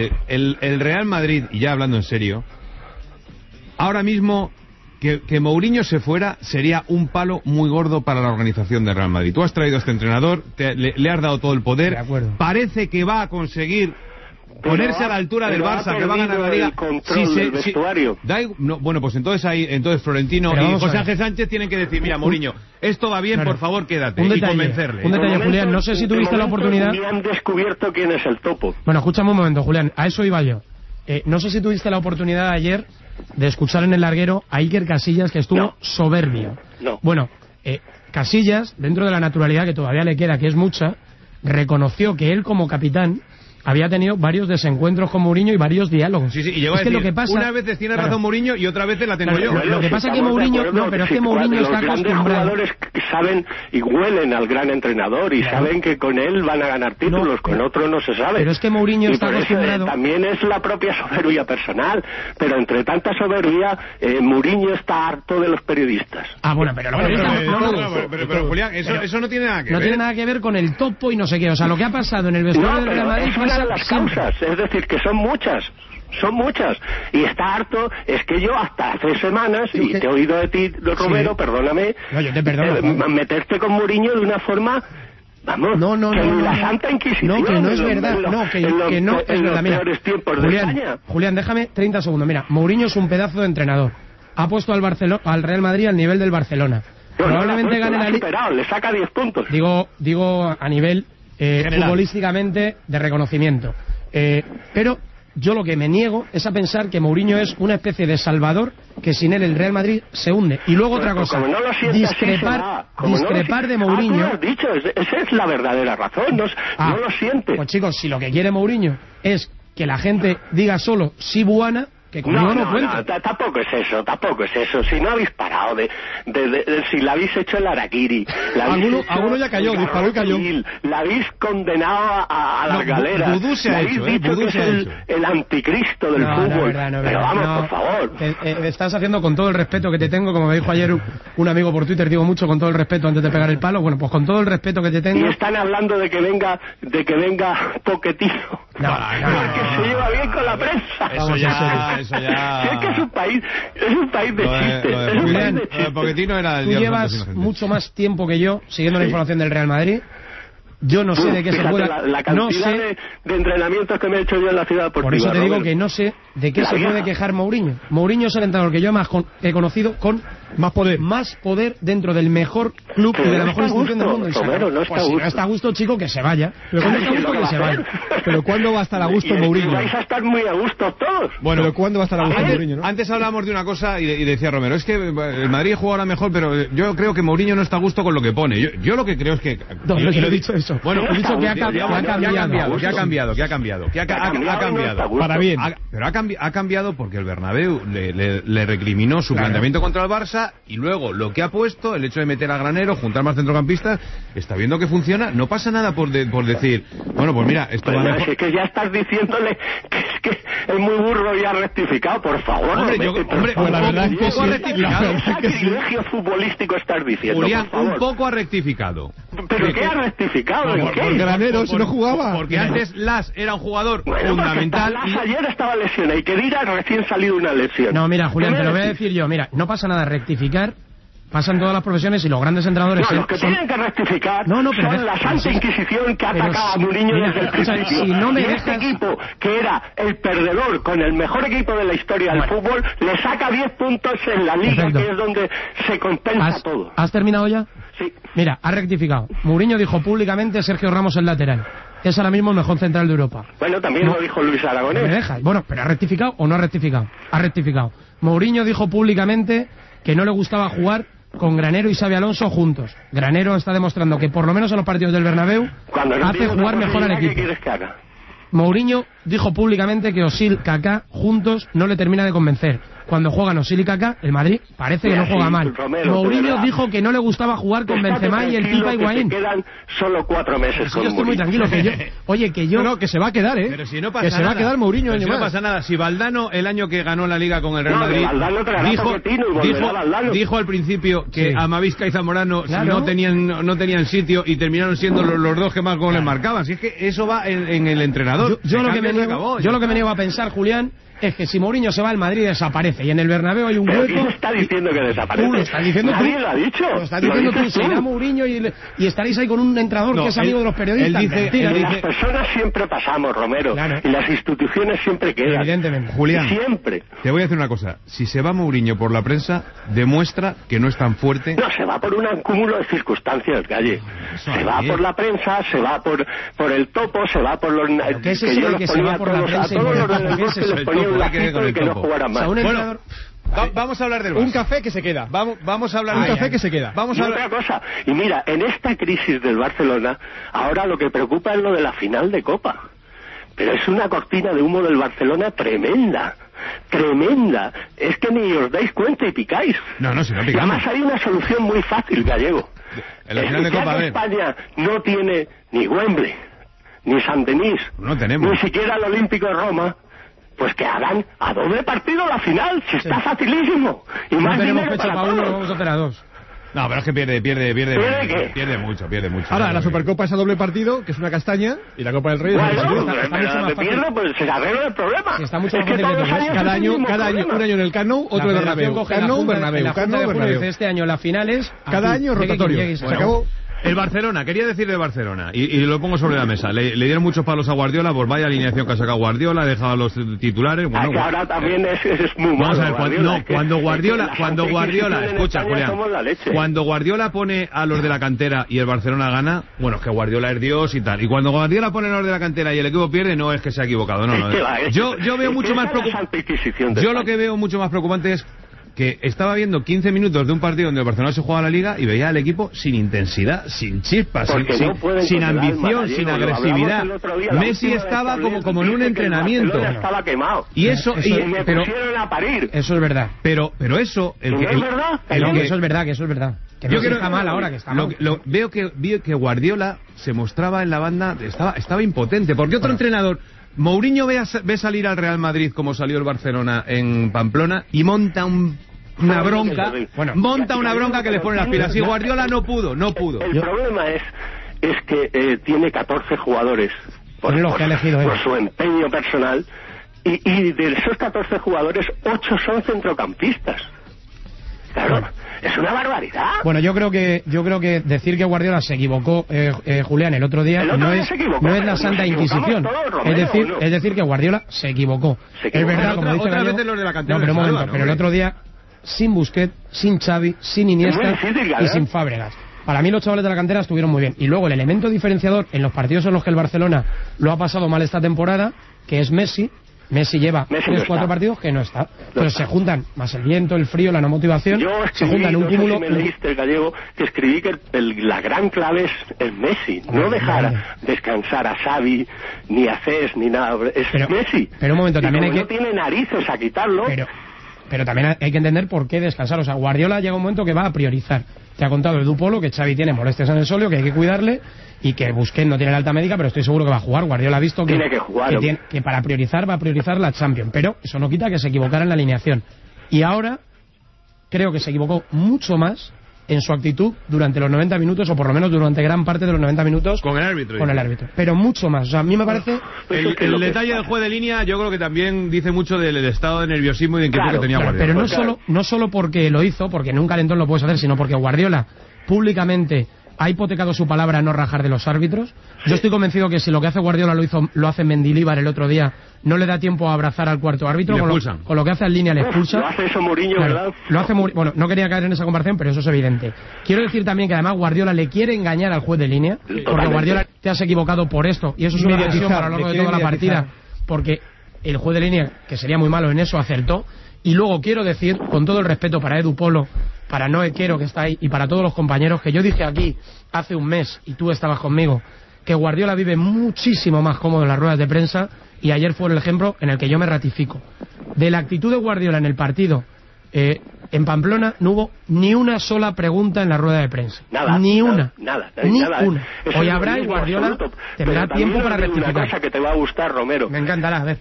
el Real Madrid, y ya hablando en serio, ahora mismo... Que Mourinho se fuera sería un palo muy gordo para la organización del Real Madrid. Tú has traído a este entrenador, le has dado todo el poder, parece que va a conseguir ponerse a la altura del Barça, que va a ganar la Liga. Del vestuario. Bueno, pues entonces Florentino y José Ángel Sánchez tienen que decir, mira, Mourinho, esto va bien, por favor, quédate, y convencerle. Un detalle, Julián, no sé si tuviste la oportunidad... Ni han descubierto quién es el topo. Bueno, escúchame un momento, Julián, a eso iba yo. No sé si tuviste la oportunidad ayer de escuchar en el larguero a Iker Casillas, que estuvo soberbio. No. Bueno, Casillas, dentro de la naturalidad que todavía le queda, que es mucha, reconoció que él como capitán había tenido varios desencuentros con Mourinho y varios diálogos. Sí, y llegó a decir, lo que pasa, una vez tiene razón Mourinho y otra vez la tengo yo. Lo que pasa es que Mourinho... es que Mourinho está acostumbrado... Los jugadores saben y huelen al gran entrenador y saben que con él van a ganar títulos, con otro no se sabe. Pero es que Mourinho está acostumbrado... También es la propia soberbia personal, pero entre tanta soberbia, Mourinho está harto de los periodistas. Bueno, pero los periodistas... Pero Julián, eso no tiene nada que ver. No tiene nada que ver con el topo y no sé qué. O sea, lo que ha pasado en el vestuario del Real Madrid... las causas, es decir, que son muchas, y está harto. Es que yo hasta hace semanas, y te he oído de ti, Romero, perdóname, no, yo te perdono, meterte con Mourinho de una forma, vamos, la Santa Inquisición, que no es verdad, que no es verdad. Mira, Julián, déjame 30 segundos. Mira, Mourinho es un pedazo de entrenador, ha puesto al Real Madrid al nivel del Barcelona, probablemente gane la Liga, le saca 10 puntos, digo a nivel futbolísticamente de reconocimiento, pero yo lo que me niego es a pensar que Mourinho es una especie de salvador, que sin él el Real Madrid se hunde. Y luego otra cosa, discrepar de Mourinho... Tú lo has dicho, esa es la verdadera razón, no lo siente. Pues chicos, si lo que quiere Mourinho es que la gente diga solo sí Buana, Que conmigo no cuenta. No, tampoco es eso. Si no habéis parado si la habéis hecho el harakiri, alguno ya cayó, disparó y cayó. La habéis condenado a las galeras. Vudú se ha hecho, Vudú se ha hecho. El anticristo del fútbol. Pero vamos, por favor. Estás haciendo, con todo el respeto que te tengo, como me dijo ayer un amigo por Twitter, digo mucho con todo el respeto antes de pegar el palo. Bueno, pues con todo el respeto que te tengo. Y están hablando de que venga Pochettino. Porque se lleva bien con la prensa. Eso ya. Si es que es un país de chistes. Julián, Pochettino era el tú llevas mucho más tiempo que yo siguiendo la información del Real Madrid. Yo no sé de qué se puede... La cantidad de entrenamientos que me he hecho yo en la ciudad deportiva. Por eso te digo que no sé de qué se puede quejar Mourinho. Mourinho es el entrenador que yo he conocido con más poder dentro del mejor club y de la mejor institución del mundo. Romero, no está a gusto. Si no está a gusto, chico, que se vaya. Pero ¿cuándo está a gusto que se vaya? Pero ¿cuándo va a estar a gusto Mourinho? Vais a estar muy a gusto todos. Bueno, pero ¿cuándo va a estar a gusto Mourinho? Antes hablábamos de una cosa y decía Romero, es que el Madrid juega ahora mejor, pero yo creo que Mourinho no está a gusto con lo que pone. Yo lo que creo es que... No, yo he dicho eso. Bueno, he dicho que ha cambiado. Para bien. Pero ha cambiado porque el Bernabéu le recriminó su planteamiento contra el Barça y luego lo que ha puesto, el hecho de meter a Granero, juntar más centrocampistas, está viendo que funciona. No pasa nada por decir, bueno, pues mira, esto va mejor. Es que ya estás diciéndole que es muy burro y ha rectificado, por favor. Hombre, la verdad es que sí. ¿Qué privilegio futbolístico estás diciendo? Julián, un poco ha rectificado. ¿Pero qué ha rectificado? Por Granero, si no jugaba. Porque antes Las era un jugador fundamental. Las ayer estaba lesionado y que dirá recién salido una lesión. No, mira, Julián, te lo voy a decir yo. Mira, no pasa nada rectificar. Pasan todas las profesiones y los grandes entrenadores... No, los que tienen que rectificar pero son la Santa Inquisición que ha atacado a Mourinho desde el principio. Si no me este equipo, que era el perdedor con el mejor equipo de la historia del fútbol, le saca 10 puntos en la Liga, que es donde se compensa todo. ¿Has terminado ya? Sí. Mira, ha rectificado. Mourinho dijo públicamente Sergio Ramos el lateral. Es ahora mismo el mejor central de Europa. Bueno, también lo dijo Luis Aragonés. ¿Me dejas? Bueno, pero ¿ha rectificado o no ha rectificado? Ha rectificado. Mourinho dijo públicamente que no le gustaba jugar con Granero y Xabi Alonso juntos. Granero está demostrando que por lo menos en los partidos del Bernabéu hace jugar mejor al equipo. ¿Qué quieres que haga? Mourinho dijo públicamente que Özil, Kaká juntos no le termina de convencer. Cuando juegan Özil y Kaká, el Madrid parece que no juega mal. Mourinho dijo que no le gustaba jugar con Benzema y el Pipa Higuaín. Quedan solo 4 meses con yo estoy muy tranquilo que yo... No, que se va a quedar, ¿eh? Pero si no pasa que nada. se va a quedar Mourinho año más. No pasa nada. Si Valdano, el año que ganó la Liga con el Real Madrid, dijo al principio que Amavisca y Zamorano no tenían sitio y terminaron siendo los dos que más goles marcaban. Si es que eso va en el entrenador. Yo lo que me niego a pensar, Julián, es que si Mourinho se va al Madrid desaparece y en el Bernabéu hay un hueco. ¿Quién está diciendo que desaparece? Tú lo estás diciendo tú. Nadie lo ha dicho. Lo estás diciendo tú. Se irá Mourinho y estaréis ahí con un entrenador que es amigo de los periodistas. Las personas siempre pasamos, Romero. Claro. Y las instituciones siempre quedan. Evidentemente. Julián, siempre. Te voy a decir una cosa. Si se va Mourinho por la prensa, demuestra que no es tan fuerte. No, se va por un cúmulo de circunstancias, Galle. Se va por la prensa, se va por el topo, se va por los... ¿Qué es eso que se va por la prensa? A todos los que les ponía un lacito y que no jugaran más. Bueno, vamos a hablar del Barça. Un café que se queda. Vamos a hablar un café que se queda. Vamos a hablar otra cosa. Y mira, en esta crisis del Barcelona, ahora lo que preocupa es lo de la final de Copa. Pero es una cortina de humo del Barcelona tremenda. Es que ni os dais cuenta y picáis. No, si no picamos. Y además hay una solución muy fácil, Gallego. En la final de Copa, España no tiene ni Wembley, ni Saint-Denis, no tenemos. ni siquiera el Olímpico de Roma. Pues que hagan a doble partido la final, si está facilísimo. Y no más tenemos dinero fecha para uno, vamos a hacer a dos. No, pero es que pierde mucho. Ahora, la Supercopa es a doble partido, que es una castaña, y la Copa del Rey pierde, pues se arregla el problema. Está mucho más fácil. Cada año, un año en el Camp Nou, otro en el Bernabéu. Bernabéu. Este año la final es... Cada año rotatorio. Se acabó. El Barcelona, quería decir de Barcelona, y lo pongo sobre la mesa. Le dieron muchos palos a Guardiola, pues vaya alineación que ha sacado Guardiola, ha dejado a los titulares. Bueno, que ahora también es muy malo. Vamos a ver, cuando Guardiola, escucha, Julián, cuando Guardiola pone a los de la cantera y el Barcelona gana, bueno, es que Guardiola es Dios y tal. Y cuando Guardiola pone a los de la cantera y el equipo pierde, no es que se ha equivocado, no. Yo veo mucho más preocupante. Yo lo que veo mucho más preocupante es que estaba viendo 15 minutos de un partido donde el Barcelona se jugaba la Liga y veía al equipo sin intensidad, sin chispas, sin ambición, sin agresividad. Messi estaba como en un entrenamiento. Estaba quemado. Y eso, me pusieron a parir. Eso es verdad. Pero eso, ¿es verdad? Que eso es verdad. Que no está mal ahora, que está mal. Veo que Guardiola se mostraba en la banda, estaba impotente. Porque otro entrenador, Mourinho ve salir al Real Madrid como salió el Barcelona en Pamplona y monta una bronca que le pone las pilas. Y Guardiola no pudo. El problema es que tiene 14 jugadores por su empeño personal y de esos 14 jugadores 8 son centrocampistas. Claro, es una barbaridad. Bueno, yo creo que decir que Guardiola se equivocó, Julián, el otro día no es la Santa Inquisición. Es decir que Guardiola se equivocó. Es verdad, como dice Gallego. Pero el otro día, sin Busquets, sin Xavi, sin Iniesta y sin Fábregas. Para mí los chavales de la cantera estuvieron muy bien. Y luego el elemento diferenciador en los partidos en los que el Barcelona lo ha pasado mal esta temporada, que es Messi. Messi lleva 3-4 partidos que no está. Pero se juntan más el viento, el frío, la no motivación. Se juntan un cúmulo. Me leíste, Gallego, que escribí que la gran clave es Messi. No dejar descansar a Xavi, ni a Cés, ni nada. Es Messi. Pero un momento, también hay que. No tiene narices a quitarlo. Pero también hay que entender por qué descansar. O sea, Guardiola llega un momento que va a priorizar. Te ha contado Edu Polo que Xavi tiene molestias en el sóleo, que hay que cuidarle, y que Busquets no tiene la alta médica, pero estoy seguro que va a jugar. Guardiola ha visto que tiene que jugar, que para priorizar va a priorizar la Champions, pero eso no quita que se equivocara en la alineación. Y ahora creo que se equivocó mucho más en su actitud durante los 90 minutos, o por lo menos durante gran parte de los 90 minutos con el árbitro. Pero mucho más. O sea, a mí me parece... El detalle del juez de línea yo creo que también dice mucho del estado de nerviosismo y de inquietud que tenía Guardiola. Pero no solo porque lo hizo, porque en un calentón lo puedes hacer, sino porque Guardiola públicamente ha hipotecado su palabra a no rajar de los árbitros. Yo estoy convencido que si lo que hace Guardiola lo hace Mendilibar el otro día, no le da tiempo a abrazar al cuarto árbitro. Con lo que hace en línea le expulsa. Lo hace eso Mourinho, ¿verdad? Lo hace Bueno, no quería caer en esa comparación, pero eso es evidente. Quiero decir también que además Guardiola le quiere engañar al juez de línea, porque Guardiola te has equivocado por esto, y eso es una decisión para lo largo de toda la partida, porque el juez de línea, que sería muy malo en eso, acertó. Y luego quiero decir, con todo el respeto para Edu Polo, para Noé Quero, que está ahí, y para todos los compañeros, que yo dije aquí hace un mes, y tú estabas conmigo, que Guardiola vive muchísimo más cómodo en las ruedas de prensa, y ayer fue el ejemplo en el que yo me ratifico. De la actitud de Guardiola en el partido en Pamplona no hubo ni una sola pregunta en la rueda de prensa. Ni una. Hoy habrá, y Guardiola tendrá tiempo para rectificar. Una cosa que te va a gustar, Romero. Me encantará, a ver.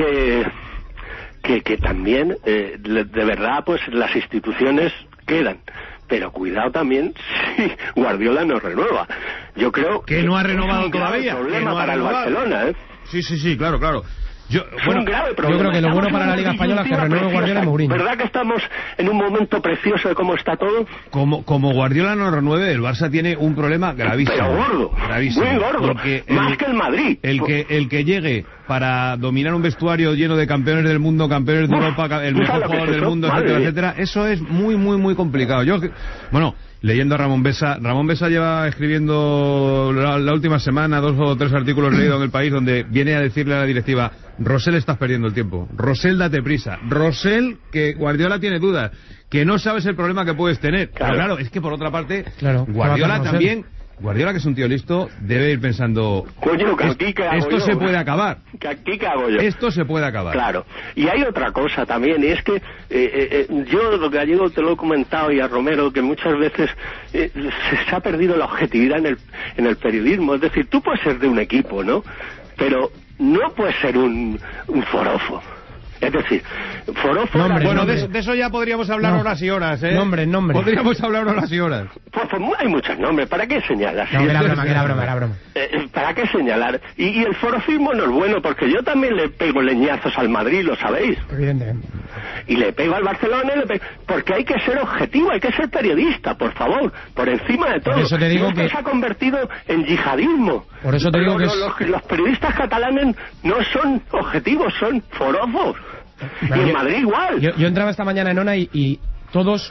Que también, de verdad, pues las instituciones quedan. Pero cuidado también si Guardiola no renueva. Yo creo que no ha renovado todavía. Es un problema para el Barcelona, Sí, claro. Yo creo que lo bueno para la Liga Española es que renueve Guardiola y Mourinho. ¿Verdad que estamos en un momento precioso de cómo está todo? Como Guardiola no renueve, el Barça tiene un problema gravísimo. Pero gordo, gravísimo, muy gordo, más que el Madrid. El que llegue para dominar un vestuario lleno de campeones del mundo, campeones de Europa, el mejor jugador del mundo, etcétera, eso es muy complicado. Leyendo a Ramón Besa lleva escribiendo la última semana 2 o 3 artículos leídos en El País donde viene a decirle a la directiva: Rosell, estás perdiendo el tiempo, Rosell, date prisa, Rosell, que Guardiola tiene dudas, que no sabes el problema que puedes tener. Claro, es que por otra parte, Guardiola también, Guardiola, que es un tío listo, debe ir pensando: coño, esto se puede acabar. ¿Qué hago yo? Esto se puede acabar. Claro. Y hay otra cosa también, y es que yo, lo Gallego, te lo he comentado, y a Romero, que muchas veces se ha perdido la objetividad en el periodismo. Es decir, tú puedes ser de un equipo, ¿no? Pero no puedes ser un forofo. Es decir, forofo... De eso ya podríamos hablar horas y horas, ¿eh? Nombre. Podríamos hablar horas y horas. Pues hay muchos nombres, ¿para qué señalar? No, era broma. ¿Para qué señalar? Y el forofismo no es bueno, porque yo también le pego leñazos al Madrid, lo sabéis. Evidentemente. Y le pego al Barcelona, porque hay que ser objetivo, hay que ser periodista, por favor, por encima de todo. Por eso te digo que se ha convertido en yihadismo. Por eso te digo que los periodistas catalanes no son objetivos, son forofos. Y en Madrid igual. Yo entraba esta mañana en ONA y todos,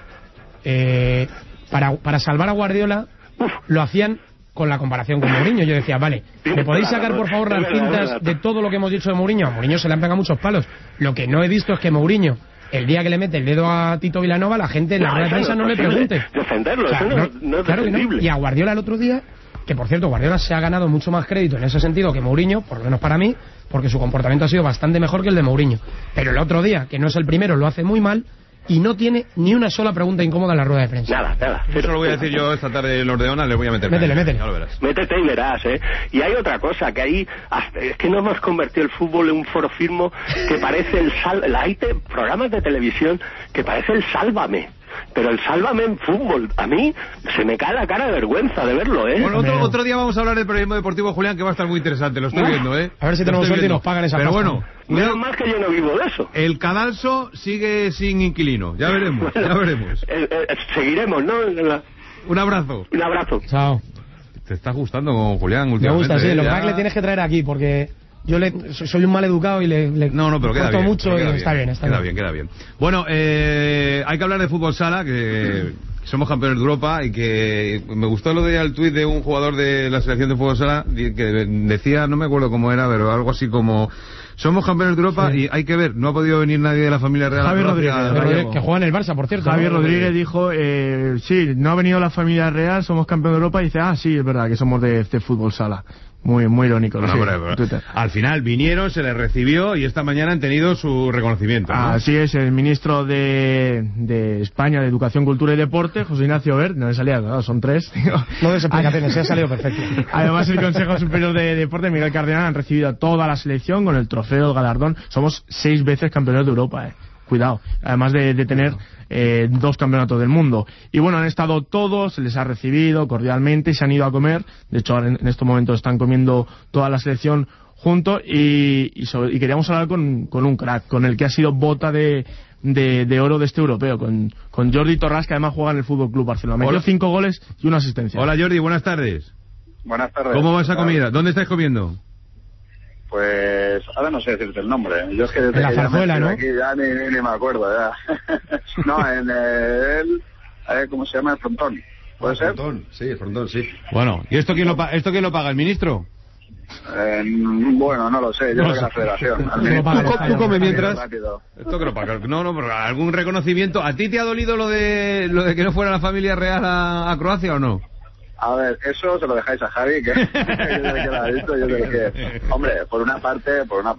para salvar a Guardiola, lo hacían con la comparación con Mourinho. Yo decía, vale, ¿me podéis sacar por favor las cintas de todo lo que hemos dicho de Mourinho? A Mourinho se le han pegado muchos palos. Lo que no he visto es que Mourinho el día que le mete el dedo a Tito Vilanova, la gente en la rueda de prensa no le pregunte. Defenderlo, eso no es claro defendible. Y a Guardiola el otro día, que por cierto, Guardiola se ha ganado mucho más crédito en ese sentido que Mourinho, por lo menos para mí, porque su comportamiento ha sido bastante mejor que el de Mourinho. Pero el otro día, que no es el primero, lo hace muy mal y no tiene ni una sola pregunta incómoda en la rueda de prensa. Nada. Eso lo voy a decir yo esta tarde en Ordeona, le voy a meter. Métele. Ya lo verás. Métete y verás, ¿eh? Y hay otra cosa, que ahí es que no hemos convertido el fútbol en un foro firmo que parece hay programas de televisión que parece el Sálvame. Pero el Sálvame en fútbol, a mí se me cae la cara de vergüenza de verlo, ¿eh? Bueno, otro día vamos a hablar del periodismo deportivo, Julián, que va a estar muy interesante, lo estoy viendo, ¿eh? A ver si tenemos suerte y nos pagan esa pasta. Pero bueno, menos mal que yo no vivo de eso. El cadalso sigue sin inquilino, ya veremos, ya veremos. Seguiremos, ¿no? Un abrazo. Un abrazo. Chao. Te está gustando, Julián, últimamente. Me gusta, sí, lo que le tienes que traer aquí, porque... Yo soy un mal educado y le pero queda bien, mucho pero y está bien. Queda bien. Bueno, hay que hablar de fútbol sala, que somos campeones de Europa y que me gustó lo de al tuit de un jugador de la selección de fútbol sala que decía, no me acuerdo cómo era, pero algo así como... Somos campeones de Europa y hay que ver, no ha podido venir nadie de la familia real. Javier Rodríguez, que juega en el Barça, por cierto. Javier Rodríguez dijo, sí, no ha venido la familia real, somos campeones de Europa, y dice, sí, es verdad, que somos de fútbol sala. Muy, muy irónico. Bueno, pero, al final vinieron, se les recibió y esta mañana han tenido su reconocimiento, ¿no? Así es, el ministro de España de Educación, Cultura y Deporte, José Ignacio Wert, no le salía, no, son 3. No des explicaciones, se ha salido perfecto. Además, el Consejo Superior de Deporte, Miguel Cardenal, han recibido a toda la selección con el trofeo, el galardón. Somos 6 veces campeones de Europa, Cuidado, además de tener 2 campeonatos del mundo. Y bueno, han estado todos, se les ha recibido cordialmente y se han ido a comer. De hecho, ahora en estos momentos están comiendo toda la selección juntos y queríamos hablar con un crack, con el que ha sido bota de oro de este europeo, con Jordi Torras, que además juega en el Fútbol Club Barcelona. Metió 5 goles y una asistencia. Hola Jordi, buenas tardes. Buenas tardes. ¿Cómo va esa comida? ¿Dónde estáis comiendo? Pues ahora no sé decirte el nombre. Yo es que desde la zarzuela, ¿no? Aquí ya ni me acuerdo ya. No, en el ¿cómo se llama? El Frontón. ¿Puede ser? El Frontón, sí. Bueno, ¿y esto quién lo paga? ¿El ministro? Bueno, no lo sé, yo creo que la Federación. Tú come mientras. Esto que lo paga. No, pero algún reconocimiento. ¿A ti te ha dolido lo de que no fuera la familia real a Croacia o no? A ver, eso se lo dejáis a Javi, que yo lo ha visto. Yo creo que, hombre, por una parte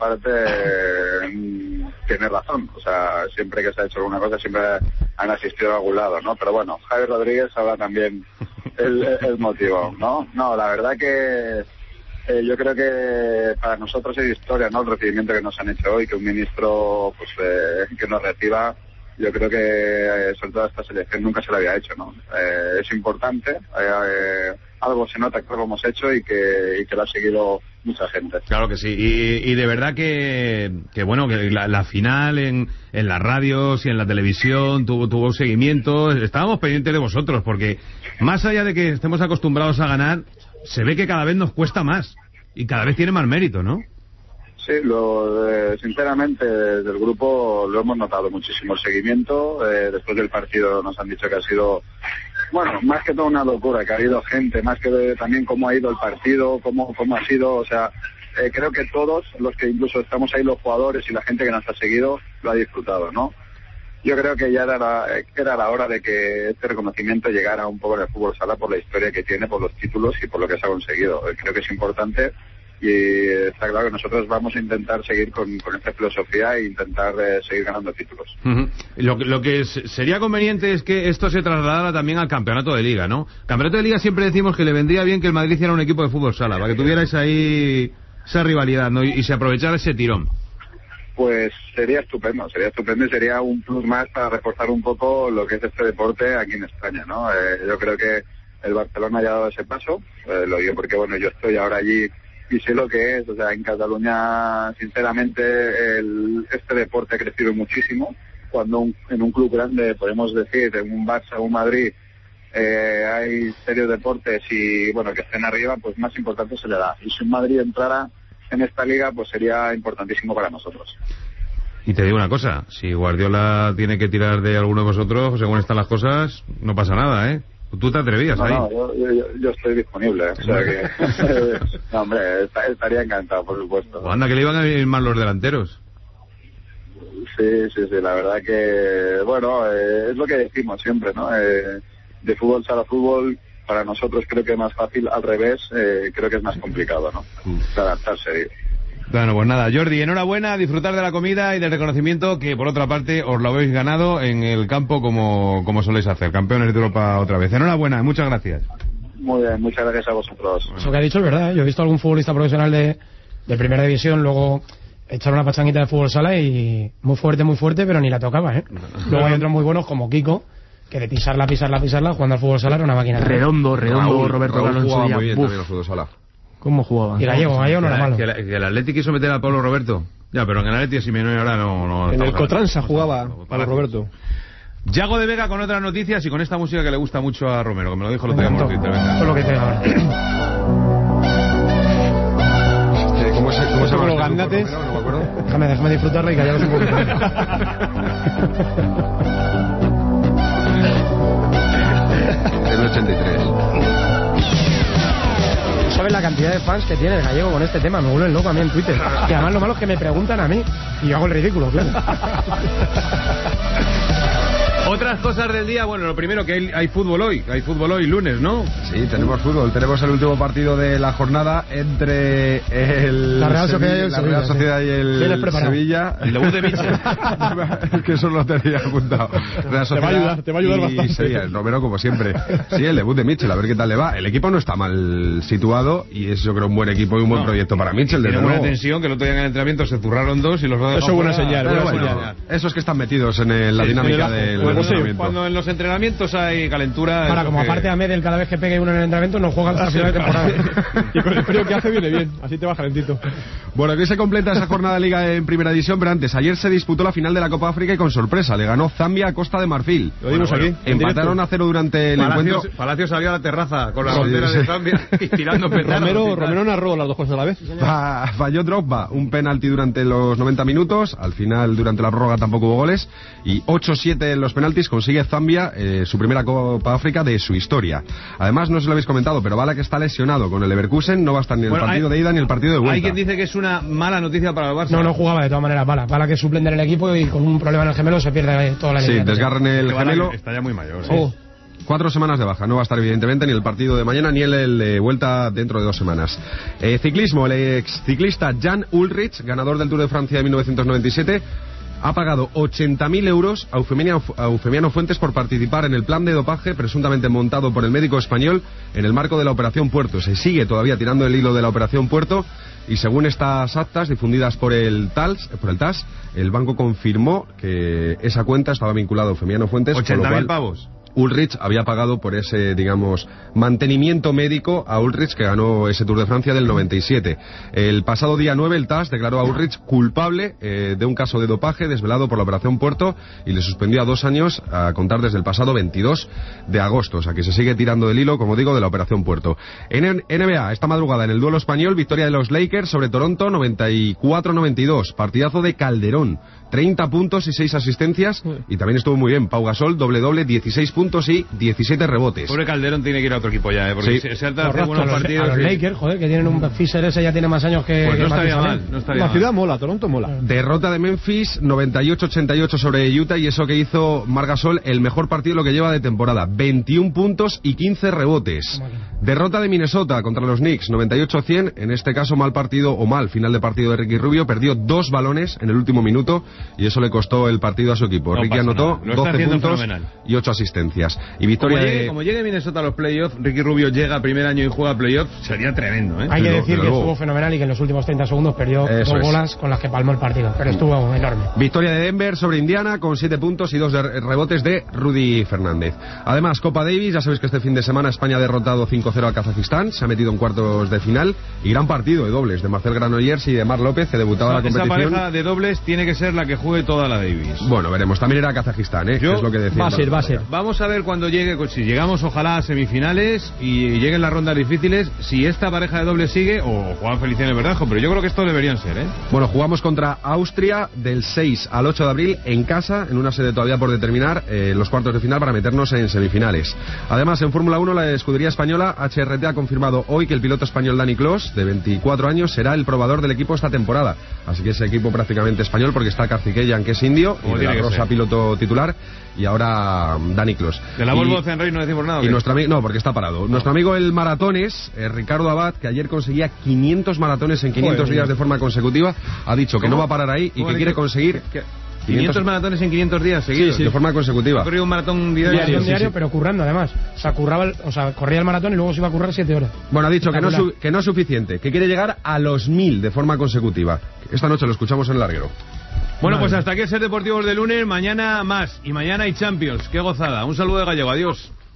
tiene razón. O sea, siempre que se ha hecho alguna cosa siempre han asistido a algún lado, ¿no? Pero bueno, Javi Rodríguez sabrá también el motivo, ¿no? No, la verdad que yo creo que para nosotros es historia, ¿no? El recibimiento que nos han hecho hoy, que un ministro pues que nos reciba. Yo creo que sobre todo esta selección nunca se lo había hecho, ¿no? Es importante, algo se nota que lo hemos hecho y que lo ha seguido mucha gente. Claro que sí, y de verdad que bueno, que la final en las radios y en la televisión tuvo seguimiento. Estábamos pendientes de vosotros, porque más allá de que estemos acostumbrados a ganar, se ve que cada vez nos cuesta más y cada vez tiene más mérito, ¿no? Sí, sinceramente del grupo lo hemos notado muchísimo el seguimiento. Después del partido nos han dicho que ha sido, bueno, más que todo una locura, que ha habido gente, más que también cómo ha ido el partido, cómo ha sido, o sea, creo que todos los que incluso estamos ahí, los jugadores y la gente que nos ha seguido, lo ha disfrutado, ¿no? Yo creo que ya era la hora de que este reconocimiento llegara un poco en el fútbol sala por la historia que tiene, por los títulos y por lo que se ha conseguido. Creo que es importante. Y está claro que nosotros vamos a intentar seguir con esta filosofía e intentar seguir ganando títulos. Lo que sería conveniente es que esto se trasladara también al campeonato de liga, ¿no? Campeonato de liga siempre decimos que le vendría bien que el Madrid hiciera un equipo de fútbol sala, para que tuvierais ahí esa rivalidad, ¿no? Y se aprovechara ese tirón. Pues sería estupendo y sería un plus más para reforzar un poco lo que es este deporte aquí en España, ¿no? Yo creo que el Barcelona ya ha dado ese paso, lo digo porque, bueno, yo estoy ahora allí y sé lo que es. O sea, en Cataluña, sinceramente, este deporte ha crecido muchísimo. Cuando en un club grande, podemos decir, en un Barça o un Madrid, hay serios deportes y, bueno, que estén arriba, pues más importante se le da. Y si un Madrid entrara en esta liga, pues sería importantísimo para nosotros. Y te digo una cosa, si Guardiola tiene que tirar de alguno de vosotros, según están las cosas, no pasa nada, ¿eh? ¿Tú te atrevías ahí? No, yo estoy disponible, o sea que... no, hombre, estaría encantado, por supuesto. O anda, que le iban a ir mal los delanteros. Sí, la verdad que, bueno, es lo que decimos siempre, ¿no? De fútbol sala a fútbol, para nosotros creo que es más fácil, al revés, creo que es más complicado, ¿no? Adaptarse. Bueno, pues nada, Jordi, enhorabuena, disfrutar de la comida y del reconocimiento que, por otra parte, os lo habéis ganado en el campo como soléis hacer, campeones de Europa otra vez. Enhorabuena, muchas gracias. Muy bien, muchas gracias a vosotros. Eso que ha dicho es verdad, yo he visto algún futbolista profesional de primera división, luego echar una pachanguita de fútbol sala y muy fuerte, pero ni la tocaba, ¿eh? Luego hay otros muy buenos como Kiko, que de pisarla, jugando al fútbol sala era una máquina. Redondo, Roberto Carlos jugaba muy bien también al fútbol sala. ¿Cómo jugaba? Y Gallego no era malo. Que el Atleti quiso meter a Pablo Roberto. Ya, pero en el Atleti Simeone ahora no en el Cotransa jugaba Pablo Roberto. Yago de Vega con otras noticias y con esta música que le gusta mucho a Romero, que me lo dijo el otro día. Eso es lo que te ahora. ¿Cómo se llama los gandates? No me acuerdo. Déjame disfrutarla y callaros un poquito. El 83. ¿Sabes la cantidad de fans que tiene el Gallego con este tema? Me vuelven loco a mí en Twitter. Y además lo malo es que me preguntan a mí y yo hago el ridículo, claro. Otras cosas del día, bueno, lo primero que hay fútbol hoy, lunes, ¿no? Sí, tenemos fútbol, tenemos el último partido de la jornada entre la Real Sociedad y el Sevilla. El debut de Mitchell. Es que eso lo tenía apuntado. Te va a ayudar bastante. Sevilla, el Romero como siempre. Sí, el debut de Mitchell, a ver qué tal le va. El equipo no está mal situado y es yo creo un buen equipo y un buen proyecto para Mitchell. Tiene buena tensión, que el otro día en el entrenamiento se zurraron dos y los dos... Eso es buena señal. Esos que están metidos en la dinámica del... Cuando en los entrenamientos hay calentura... Ahora, como aparte a Medel cada vez que pegue uno en el entrenamiento no juega hasta la final de temporada. Y con el frío que hace viene bien, así te va calentito. Bueno, aquí se completa esa jornada de Liga en Primera División, pero antes, ayer se disputó la final de la Copa África y con sorpresa, le ganó Zambia a Costa de Marfil. Lo dimos aquí. Empataron a 0 durante el encuentro. Palacios salió a la terraza con la bandera de Zambia y tirando petadas. Romero narró las dos cosas a la vez. Falló Drogba, un penalti durante los 90 minutos, al final durante la prórroga tampoco hubo goles, y 8-7 en los penaltis consigue Zambia su primera Copa África de su historia. Además, no se lo habéis comentado, pero Bala, que está lesionado con el Leverkusen, no va a estar ni en el partido de ida ni el partido de vuelta. Hay quien dice que es una mala noticia para el Barça. No jugaba de todas maneras Bala que es suplente en el equipo y con un problema en el gemelo se pierde toda la liga. Sí, desgarren el gemelo. Está ya muy mayor. Sí. 4 semanas de baja, no va a estar evidentemente ni el partido de mañana ni el de vuelta dentro de 2 semanas. Ciclismo, el ex ciclista Jan Ullrich, ganador del Tour de Francia de 1997, ha pagado 80.000 euros a Eufemiano Fuentes por participar en el plan de dopaje presuntamente montado por el médico español en el marco de la Operación Puerto. Se sigue todavía tirando el hilo de la Operación Puerto y según estas actas difundidas por el TAS, el banco confirmó que esa cuenta estaba vinculada a Eufemiano Fuentes. 80.000 pavos. Ullrich había pagado por ese, digamos, mantenimiento médico a Ullrich, que ganó ese Tour de Francia del 97. El pasado día 9 el TAS declaró a Ullrich culpable de un caso de dopaje desvelado por la Operación Puerto y le suspendió a 2 años a contar desde el pasado 22 de agosto. O sea que se sigue tirando del hilo, como digo, de la Operación Puerto. En NBA, esta madrugada en el duelo español, victoria de los Lakers sobre Toronto 94-92. Partidazo de Calderón. 30 puntos y 6 asistencias y también estuvo muy bien Pau Gasol, doble, 16 puntos y 17 rebotes. Pobre Calderón tiene que ir a otro equipo ya, porque sí. se hace buenos partidos. A los Lakers, joder, que tienen un Fisher ese ya tiene más años que... Pues no estaría mal, La ciudad mola, Toronto mola. Derrota de Memphis 98-88 sobre Utah y eso que hizo Marc Gasol, el mejor partido lo que lleva de temporada, 21 puntos y 15 rebotes. Derrota de Minnesota contra los Knicks 98-100, en este caso mal final de partido de Ricky Rubio, perdió 2 balones en el último minuto y eso le costó el partido a su equipo. Ricky anotó 12 puntos y 8 asistencias. Y victoria como llegue Minnesota a los playoffs, Ricky Rubio llega primer año y juega playoffs, sería tremendo, ¿eh? Hay que decir que estuvo fenomenal y que en los últimos 30 segundos perdió 2 bolas con las que palmó el partido, pero estuvo enorme. Victoria de Denver sobre Indiana con 7 puntos y 2 rebotes de Rudy Fernández. Además, Copa Davis, ya sabéis que este fin de semana España ha derrotado 5-0 a Kazajistán, se ha metido en cuartos de final y gran partido de dobles de Marcel Granollers y de Marc López, que debutaba la competición. Esa pareja de dobles tiene que ser la que juegue toda la Davis. Bueno, veremos. También era Kazajistán, ¿eh? Es lo que decía. Va a ser. Vamos vamos a ver cuando llegue, si llegamos ojalá a semifinales y lleguen las rondas difíciles, si esta pareja de doble sigue o Juan Feliciano y Verdejo, pero yo creo que esto deberían ser, ¿eh? Bueno, jugamos contra Austria del 6 al 8 de abril en casa, en una sede todavía por determinar, los cuartos de final para meternos en semifinales. Además, en Fórmula 1, la escudería española HRT ha confirmado hoy que el piloto español Dani Clos, de 24 años, será el probador del equipo esta temporada. Así que ese equipo prácticamente español, porque está Karthikeyan, que es indio, y de la Rosa piloto titular, y ahora Dani Clos. De la Volvo Zenrey no decimos nada. Y nuestro amigo, no, porque está parado. Nuestro amigo el maratones, Ricardo Abad, que ayer conseguía 500 maratones en 500 días de forma consecutiva, ha dicho que no va a parar ahí y que quiere conseguir 500 maratones en 500 días seguidos. Sí, de forma consecutiva. Ha corrido un maratón diario, pero currando además. O sea, corría el maratón y luego se iba a currar 7 horas. Bueno, ha dicho que no es suficiente, que quiere llegar a los 1000 de forma consecutiva. Esta noche lo escuchamos en el larguero. Bueno, pues hasta aquí el Ser Deportivos de lunes. Mañana más. Y mañana hay Champions. Qué gozada. Un saludo de Gallego. Adiós.